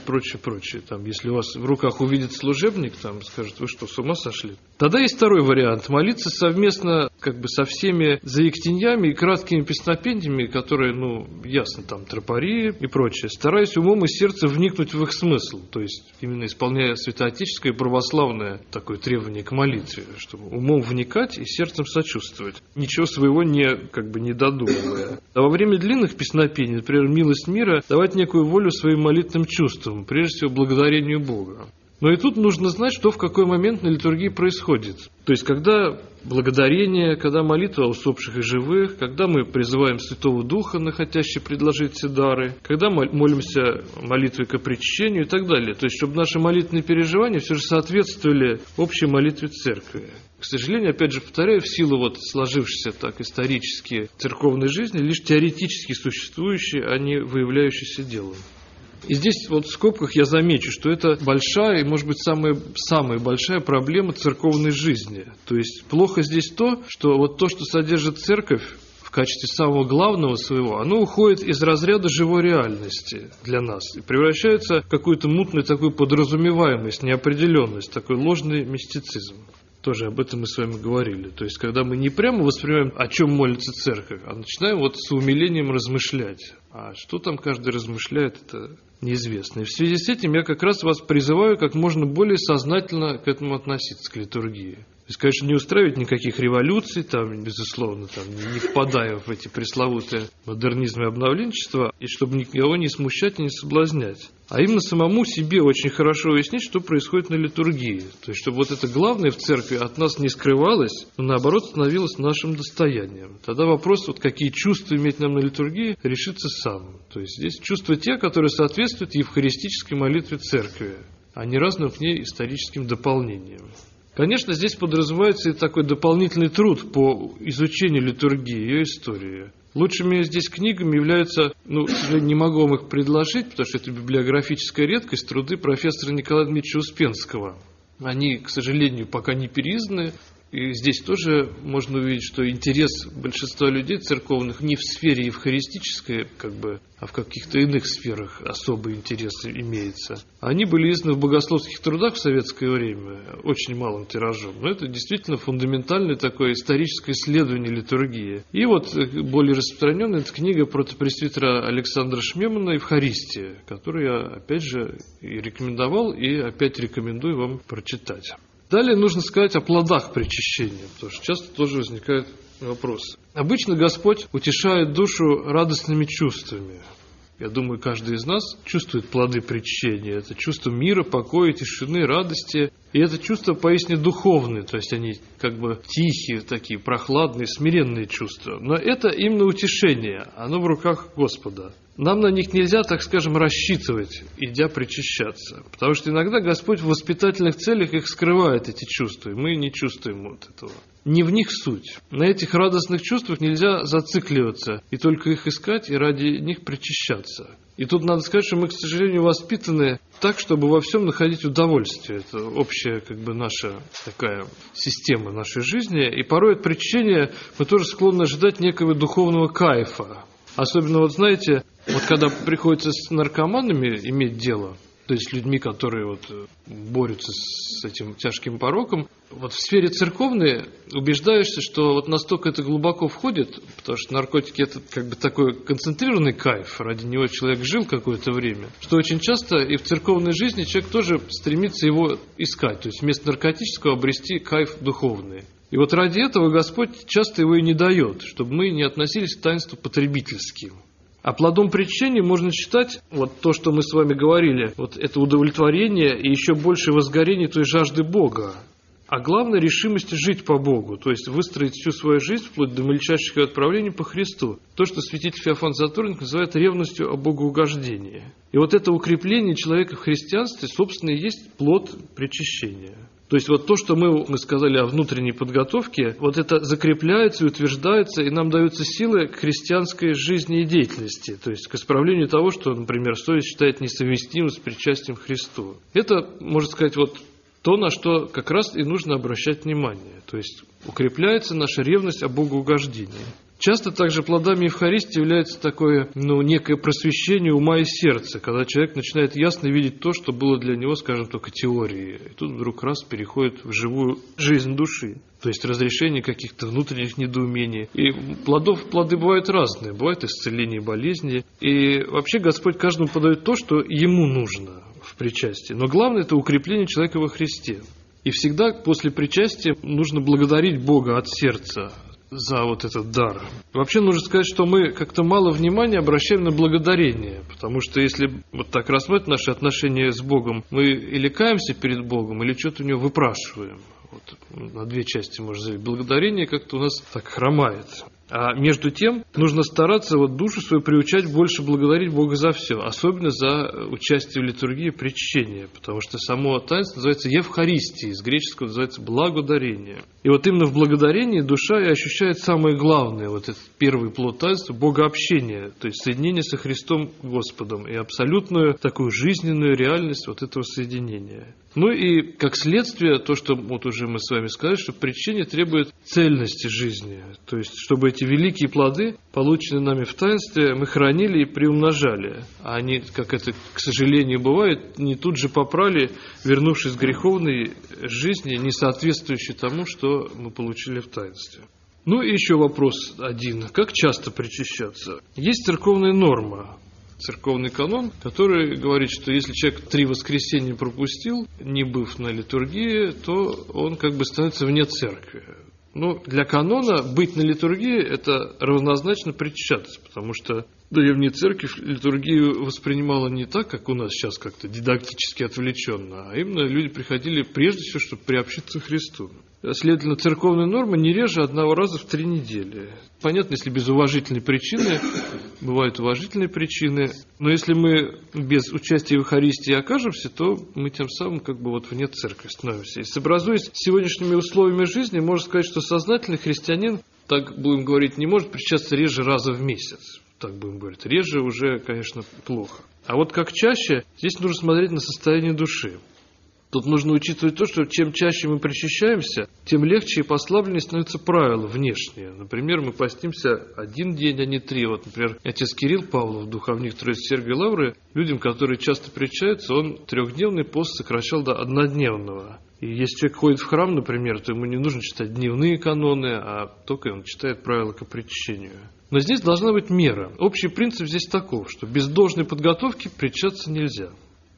Если у вас в руках увидит служебник, скажет: вы что, с ума сошли? Тогда есть второй вариант: молиться совместно со всеми заектеньями и краткими песнопениями, которые, ясно, тропари и прочее, стараясь умом и сердцем вникнуть в их смысл, то есть именно исполняя святоотеческое и православное такое требование к молитве, чтобы умом вникать и сердцем сочувствовать, ничего своего не додумывая. А во время длинных песнопений, например, «Милость мира», давать некую волю своим молитвенным чувствам, прежде всего благодарению Бога. Но и тут нужно знать, что в какой момент на литургии происходит. То есть, когда благодарение, когда молитва о усопших и живых, когда мы призываем Святого Духа, находящий предложить все дары, когда молимся молитвой ко причащению и так далее. То есть, чтобы наши молитвенные переживания все же соответствовали общей молитве Церкви. К сожалению, опять же повторяю, в силу сложившейся так исторически церковной жизни, лишь теоретически существующей, а не выявляющейся делом. И здесь в скобках я замечу, что это большая и, может быть, самая большая проблема церковной жизни. То есть плохо здесь то, что то, что содержит церковь в качестве самого главного своего, оно уходит из разряда живой реальности для нас и превращается в какую-то мутную такую подразумеваемость, неопределенность, такой ложный мистицизм. Тоже об этом мы с вами говорили. То есть, когда мы не прямо воспринимаем, о чем молится церковь, а начинаем с умилением размышлять. А что там каждый размышляет, это неизвестно. И в связи с этим я как раз вас призываю как можно более сознательно к этому относиться, к литургии. То есть, конечно, не устраивать никаких революций, безусловно, не впадая в эти пресловутые модернизм и обновленчество, и чтобы никого не смущать и не соблазнять. А именно самому себе очень хорошо уяснить, что происходит на литургии. То есть, чтобы это главное в церкви от нас не скрывалось, но наоборот становилось нашим достоянием. Тогда вопрос, какие чувства иметь нам на литургии, решится сам. То есть, здесь чувства те, которые соответствуют евхаристической молитве церкви, а не разным к ней историческим дополнениям. Конечно, здесь подразумевается и такой дополнительный труд по изучению литургии, ее истории. Лучшими здесь книгами являются, к сожалению, не могу вам их предложить, потому что это библиографическая редкость, труды профессора Николая Дмитриевича Успенского. Они, к сожалению, пока не переизданы. И здесь тоже можно увидеть, что интерес большинства людей церковных не в сфере евхаристической, а в каких-то иных сферах особый интерес имеется. Они были изданы в богословских трудах в советское время, очень малым тиражом. Но это действительно фундаментальное такое историческое исследование литургии. И более распространенная эта книга протопресвитера Александра Шмемана «Евхаристия», которую я опять же и рекомендовал, и опять рекомендую вам прочитать. Далее нужно сказать о плодах причащения, потому что часто тоже возникает вопрос. Обычно Господь утешает душу радостными чувствами. Я думаю, каждый из нас чувствует плоды причащения. Это чувство мира, покоя, тишины, радости. И это чувства поистине духовные, то есть они тихие, такие прохладные, смиренные чувства. Но это именно утешение, оно в руках Господа. Нам на них нельзя, так скажем, рассчитывать, идя причащаться. Потому что иногда Господь в воспитательных целях их скрывает, эти чувства, и мы не чувствуем этого. Не в них суть. На этих радостных чувствах нельзя зацикливаться, и только их искать, и ради них причащаться. И тут надо сказать, что мы, к сожалению, воспитаны так, чтобы во всем находить удовольствие. Это общая наша такая система нашей жизни. И порой от причащения мы тоже склонны ожидать некого духовного кайфа. Особенно, когда приходится с наркоманами иметь дело, то есть людьми, которые борются с этим тяжким пороком, в сфере церковной убеждаешься, что настолько это глубоко входит, потому что наркотики это такой концентрированный кайф, ради него человек жил какое-то время, что очень часто и в церковной жизни человек тоже стремится его искать, то есть вместо наркотического обрести кайф духовный. И ради этого Господь часто его и не дает, чтобы мы не относились к таинству потребительским. А плодом причащения можно считать то, что мы с вами говорили, это удовлетворение и еще больше возгорение той жажды Бога. А главное, решимость жить по Богу, то есть выстроить всю свою жизнь вплоть до мельчайших отправлений по Христу. То, что святитель Феофан Затворник называет ревностью о богоугождении. И это укрепление человека в христианстве, собственно, и есть плод причащения. То То есть вот то, что мы сказали о внутренней подготовке, вот это закрепляется и утверждается, и нам даются силы к христианской жизни и деятельности, то есть к исправлению того, что, например, совесть считает несовместимым с причастием к Христу. Это, можно сказать, вот то, на что как раз и нужно обращать внимание. То есть укрепляется наша ревность о богоугождении. Часто также плодами Евхаристии является такое, некое просвещение ума и сердца, когда человек начинает ясно видеть то, что было для него, скажем, только теорией. И тут вдруг раз переходит в живую жизнь души. То есть разрешение каких-то внутренних недоумений. И плоды бывают разные. Бывает исцеление болезни. И вообще Господь каждому подает то, что ему нужно в причастии. Но главное – это укрепление человека во Христе. И всегда после причастия нужно благодарить Бога от сердца за вот этот дар. Вообще нужно сказать, что мы как-то мало внимания обращаем на благодарение, потому что если вот так рассматривать наши отношения с Богом, мы или каемся перед Богом, или что-то у Него выпрашиваем. Вот на две части можно сказать. Благодарение как-то у нас так хромает. А между тем нужно стараться душу свою приучать больше благодарить Бога за все, особенно за участие в литургии причащения, потому что само таинство называется Евхаристией, с греческого называется благодарение. И вот именно в благодарении душа и ощущает самое главное, вот этот первый плод таинства, богообщение, то есть соединение со Христом Господом и абсолютную такую жизненную реальность вот этого соединения. Ну и как следствие, то, что вот уже мы с вами сказали, что причащение требует цельности жизни, то есть чтобы эти великие плоды, полученные нами в таинстве, мы хранили и приумножали, а они, как это, к сожалению, бывает, не тут же попрали, вернувшись к греховной жизни, не соответствующей тому, что мы получили в таинстве. Ну и еще вопрос один. Как часто причащаться? Есть церковная норма, церковный канон, который говорит, что если человек 3 воскресенья пропустил, не быв на литургии, то он как бы становится вне церкви. Но для канона быть на литургии – это равнозначно причащаться, потому что древняя церковь литургию воспринимала не так, как у нас сейчас как-то дидактически отвлеченно, а именно люди приходили прежде всего, чтобы приобщиться к Христу. Следовательно, церковная норма не реже 1 раза в 3 недели. Понятно, если без уважительной причины, бывают уважительные причины, но если мы без участия в Евхаристии окажемся, то мы тем самым как бы вне церкви становимся. И сообразуясь с сегодняшними условиями жизни, можно сказать, что сознательный христианин, так будем говорить, не может причащаться реже раза в месяц. Так будем говорить. Реже уже, конечно, плохо. А вот как чаще, здесь нужно смотреть на состояние души. Тут нужно учитывать то, что чем чаще мы причащаемся, тем легче и послабленнее становятся правила внешние. Например, мы постимся 1 день, а не 3. Вот, например, отец Кирилл Павлов, духовник Троицы Сергия Лавры, людям, которые часто причащаются, он 3-дневный пост сокращал до 1-дневного. И если человек ходит в храм, например, то ему не нужно читать дневные каноны, а только он читает правила к причащению. Но здесь должна быть мера. Общий принцип здесь таков, что без должной подготовки причащаться нельзя.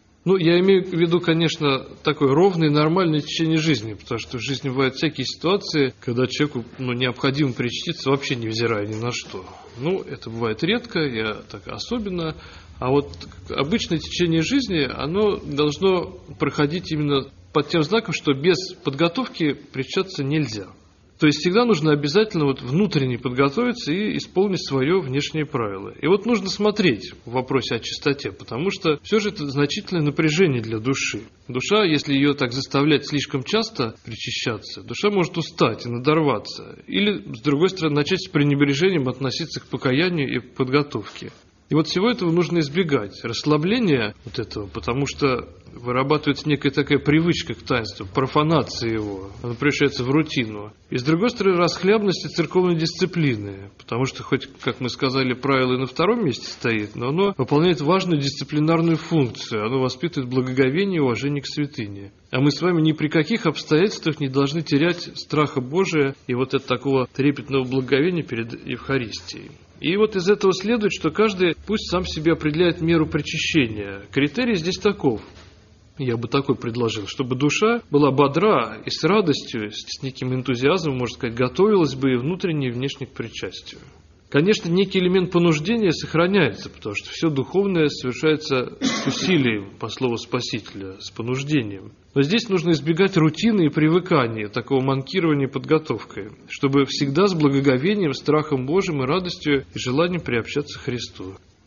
Я имею в виду, конечно, такое ровное и нормальное течение жизни, потому что в жизни бывают всякие ситуации, когда человеку необходимо причаститься, вообще невзирая ни на что. Это бывает редко, я так особенно. А вот обычное течение жизни, оно должно проходить именно под тем знаком, что без подготовки причащаться нельзя. То есть всегда нужно обязательно внутренне подготовиться и исполнить свое внешнее правило. И нужно смотреть в вопросе о чистоте, потому что все же это значительное напряжение для души. Душа, если ее так заставлять слишком часто причащаться, душа может устать и надорваться. Или, с другой стороны, начать с пренебрежением относиться к покаянию и подготовке. И всего этого нужно избегать. Расслабление этого, потому что вырабатывается некая такая привычка к таинству, профанация его, она превращается в рутину. И с другой стороны, расхлябность церковной дисциплины, потому что хоть, как мы сказали, правило и на 2-м месте стоит, но оно выполняет важную дисциплинарную функцию, оно воспитывает благоговение и уважение к святыне. А мы с вами ни при каких обстоятельствах не должны терять страха Божия и такого трепетного благоговения перед Евхаристией. И из этого следует, что каждый пусть сам себе определяет меру причащения. Критерий здесь таков. Я бы такой предложил, чтобы душа была бодра и с радостью, с неким энтузиазмом, можно сказать, готовилась бы и внутренне, и внешне к причастию. Конечно, некий элемент понуждения сохраняется, потому что все духовное совершается с усилием, по слову Спасителя, с понуждением. Но здесь нужно избегать рутины и привыкания, такого манкирования подготовкой, чтобы всегда с благоговением, страхом Божьим и радостью и желанием приобщаться к Христу.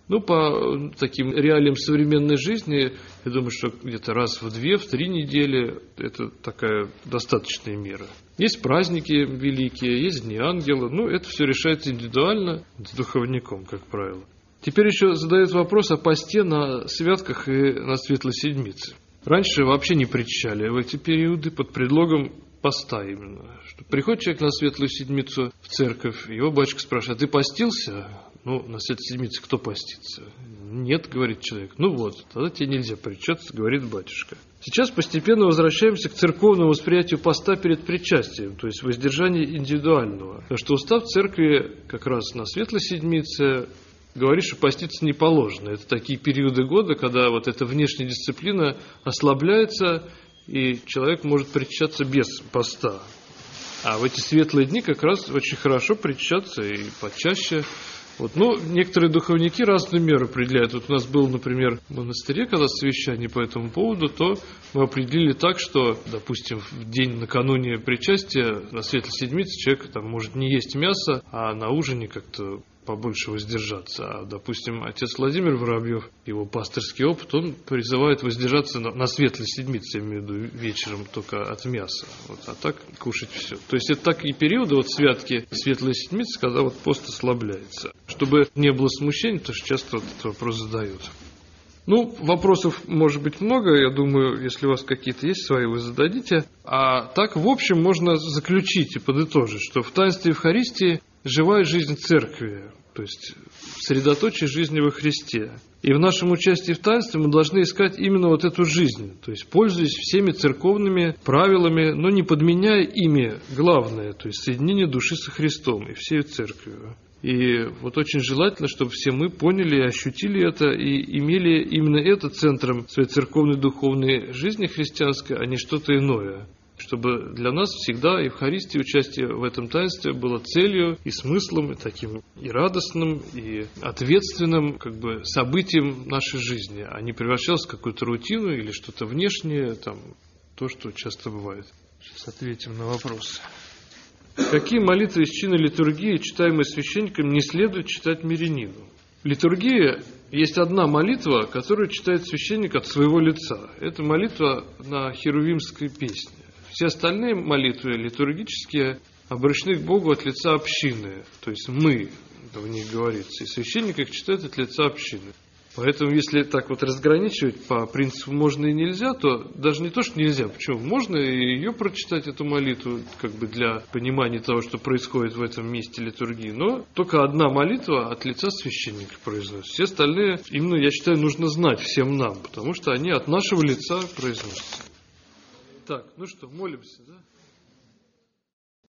Ну, по таким реалиям современной жизни, я думаю, что где-то раз в 2-3 недели это такая достаточная мера. Есть праздники великие, есть Дни Ангела, ну, это все решается индивидуально с духовником, как правило. Теперь еще задают вопрос о посте на святках и на Светлой Седмице. Раньше вообще не причащали в эти периоды под предлогом поста именно. Что приходит человек на Светлую Седмицу в церковь, его батюшка спрашивает: а ты постился? Ну, на Светлой Седмице кто постится? Нет, говорит человек. Ну вот, тогда тебе нельзя причащаться, говорит батюшка. Сейчас постепенно возвращаемся к церковному восприятию поста перед причастием, то есть воздержания индивидуального. Потому что устав церкви как раз на Светлой Седмице говорит, что поститься не положено. Это такие периоды года, когда вот эта внешняя дисциплина ослабляется, и человек может причащаться без поста. А в эти светлые дни как раз очень хорошо причащаться и почаще. Вот. Но некоторые духовники разную меру определяют. Вот у нас был, например, в монастыре, когда совещание по этому поводу, то мы определили так, что, допустим, в день накануне причастия на Светлой Седмице человек там может не есть мясо, а на ужине как-то побольше воздержаться. А, допустим, отец Владимир Воробьев, его пастырский опыт, он призывает воздержаться на Светлой Седмице, я имею в виду вечером, только от мяса. Вот, а так кушать все. То есть это такие периоды, вот святки Светлой Седмицы, когда вот пост ослабляется. Чтобы не было смущения, потому что часто вот этот вопрос задают. Ну, вопросов может быть много, я думаю, если у вас какие-то есть свои, вы зададите. А так, в общем, можно заключить и подытожить, что в таинстве Евхаристии живая жизнь Церкви, то есть средоточие жизни во Христе. И в нашем участии в таинстве мы должны искать именно вот эту жизнь, то есть пользуясь всеми церковными правилами, но не подменяя ими главное, то есть соединение души со Христом и всей Церковью. И вот очень желательно, чтобы все мы поняли и ощутили это, и имели именно это центром своей церковной духовной жизни христианской, а не что-то иное. Чтобы для нас всегда Евхаристия, участие в этом таинстве было целью и смыслом, и таким и радостным, и ответственным событием нашей жизни, а не превращалось в какую-то рутину или что-то внешнее, то, что часто бывает. Сейчас ответим на вопросы. Какие молитвы из чина литургии, читаемые священником, не следует читать мирянину? В литургии есть одна молитва, которую читает священник от своего лица. Это молитва на херувимской песне. Все остальные молитвы литургические обращены к Богу от лица общины. То есть мы, в них говорится. И священник их читает от лица общины. Поэтому, если так вот разграничивать по принципу можно и нельзя, то даже не то, что нельзя. Почему? Можно и ее прочитать, эту молитву, для понимания того, что происходит в этом месте литургии. Но только одна молитва от лица священника произносится. Все остальные, именно, я считаю, нужно знать всем нам, потому что они от нашего лица произносятся. Так, ну что, молимся, да?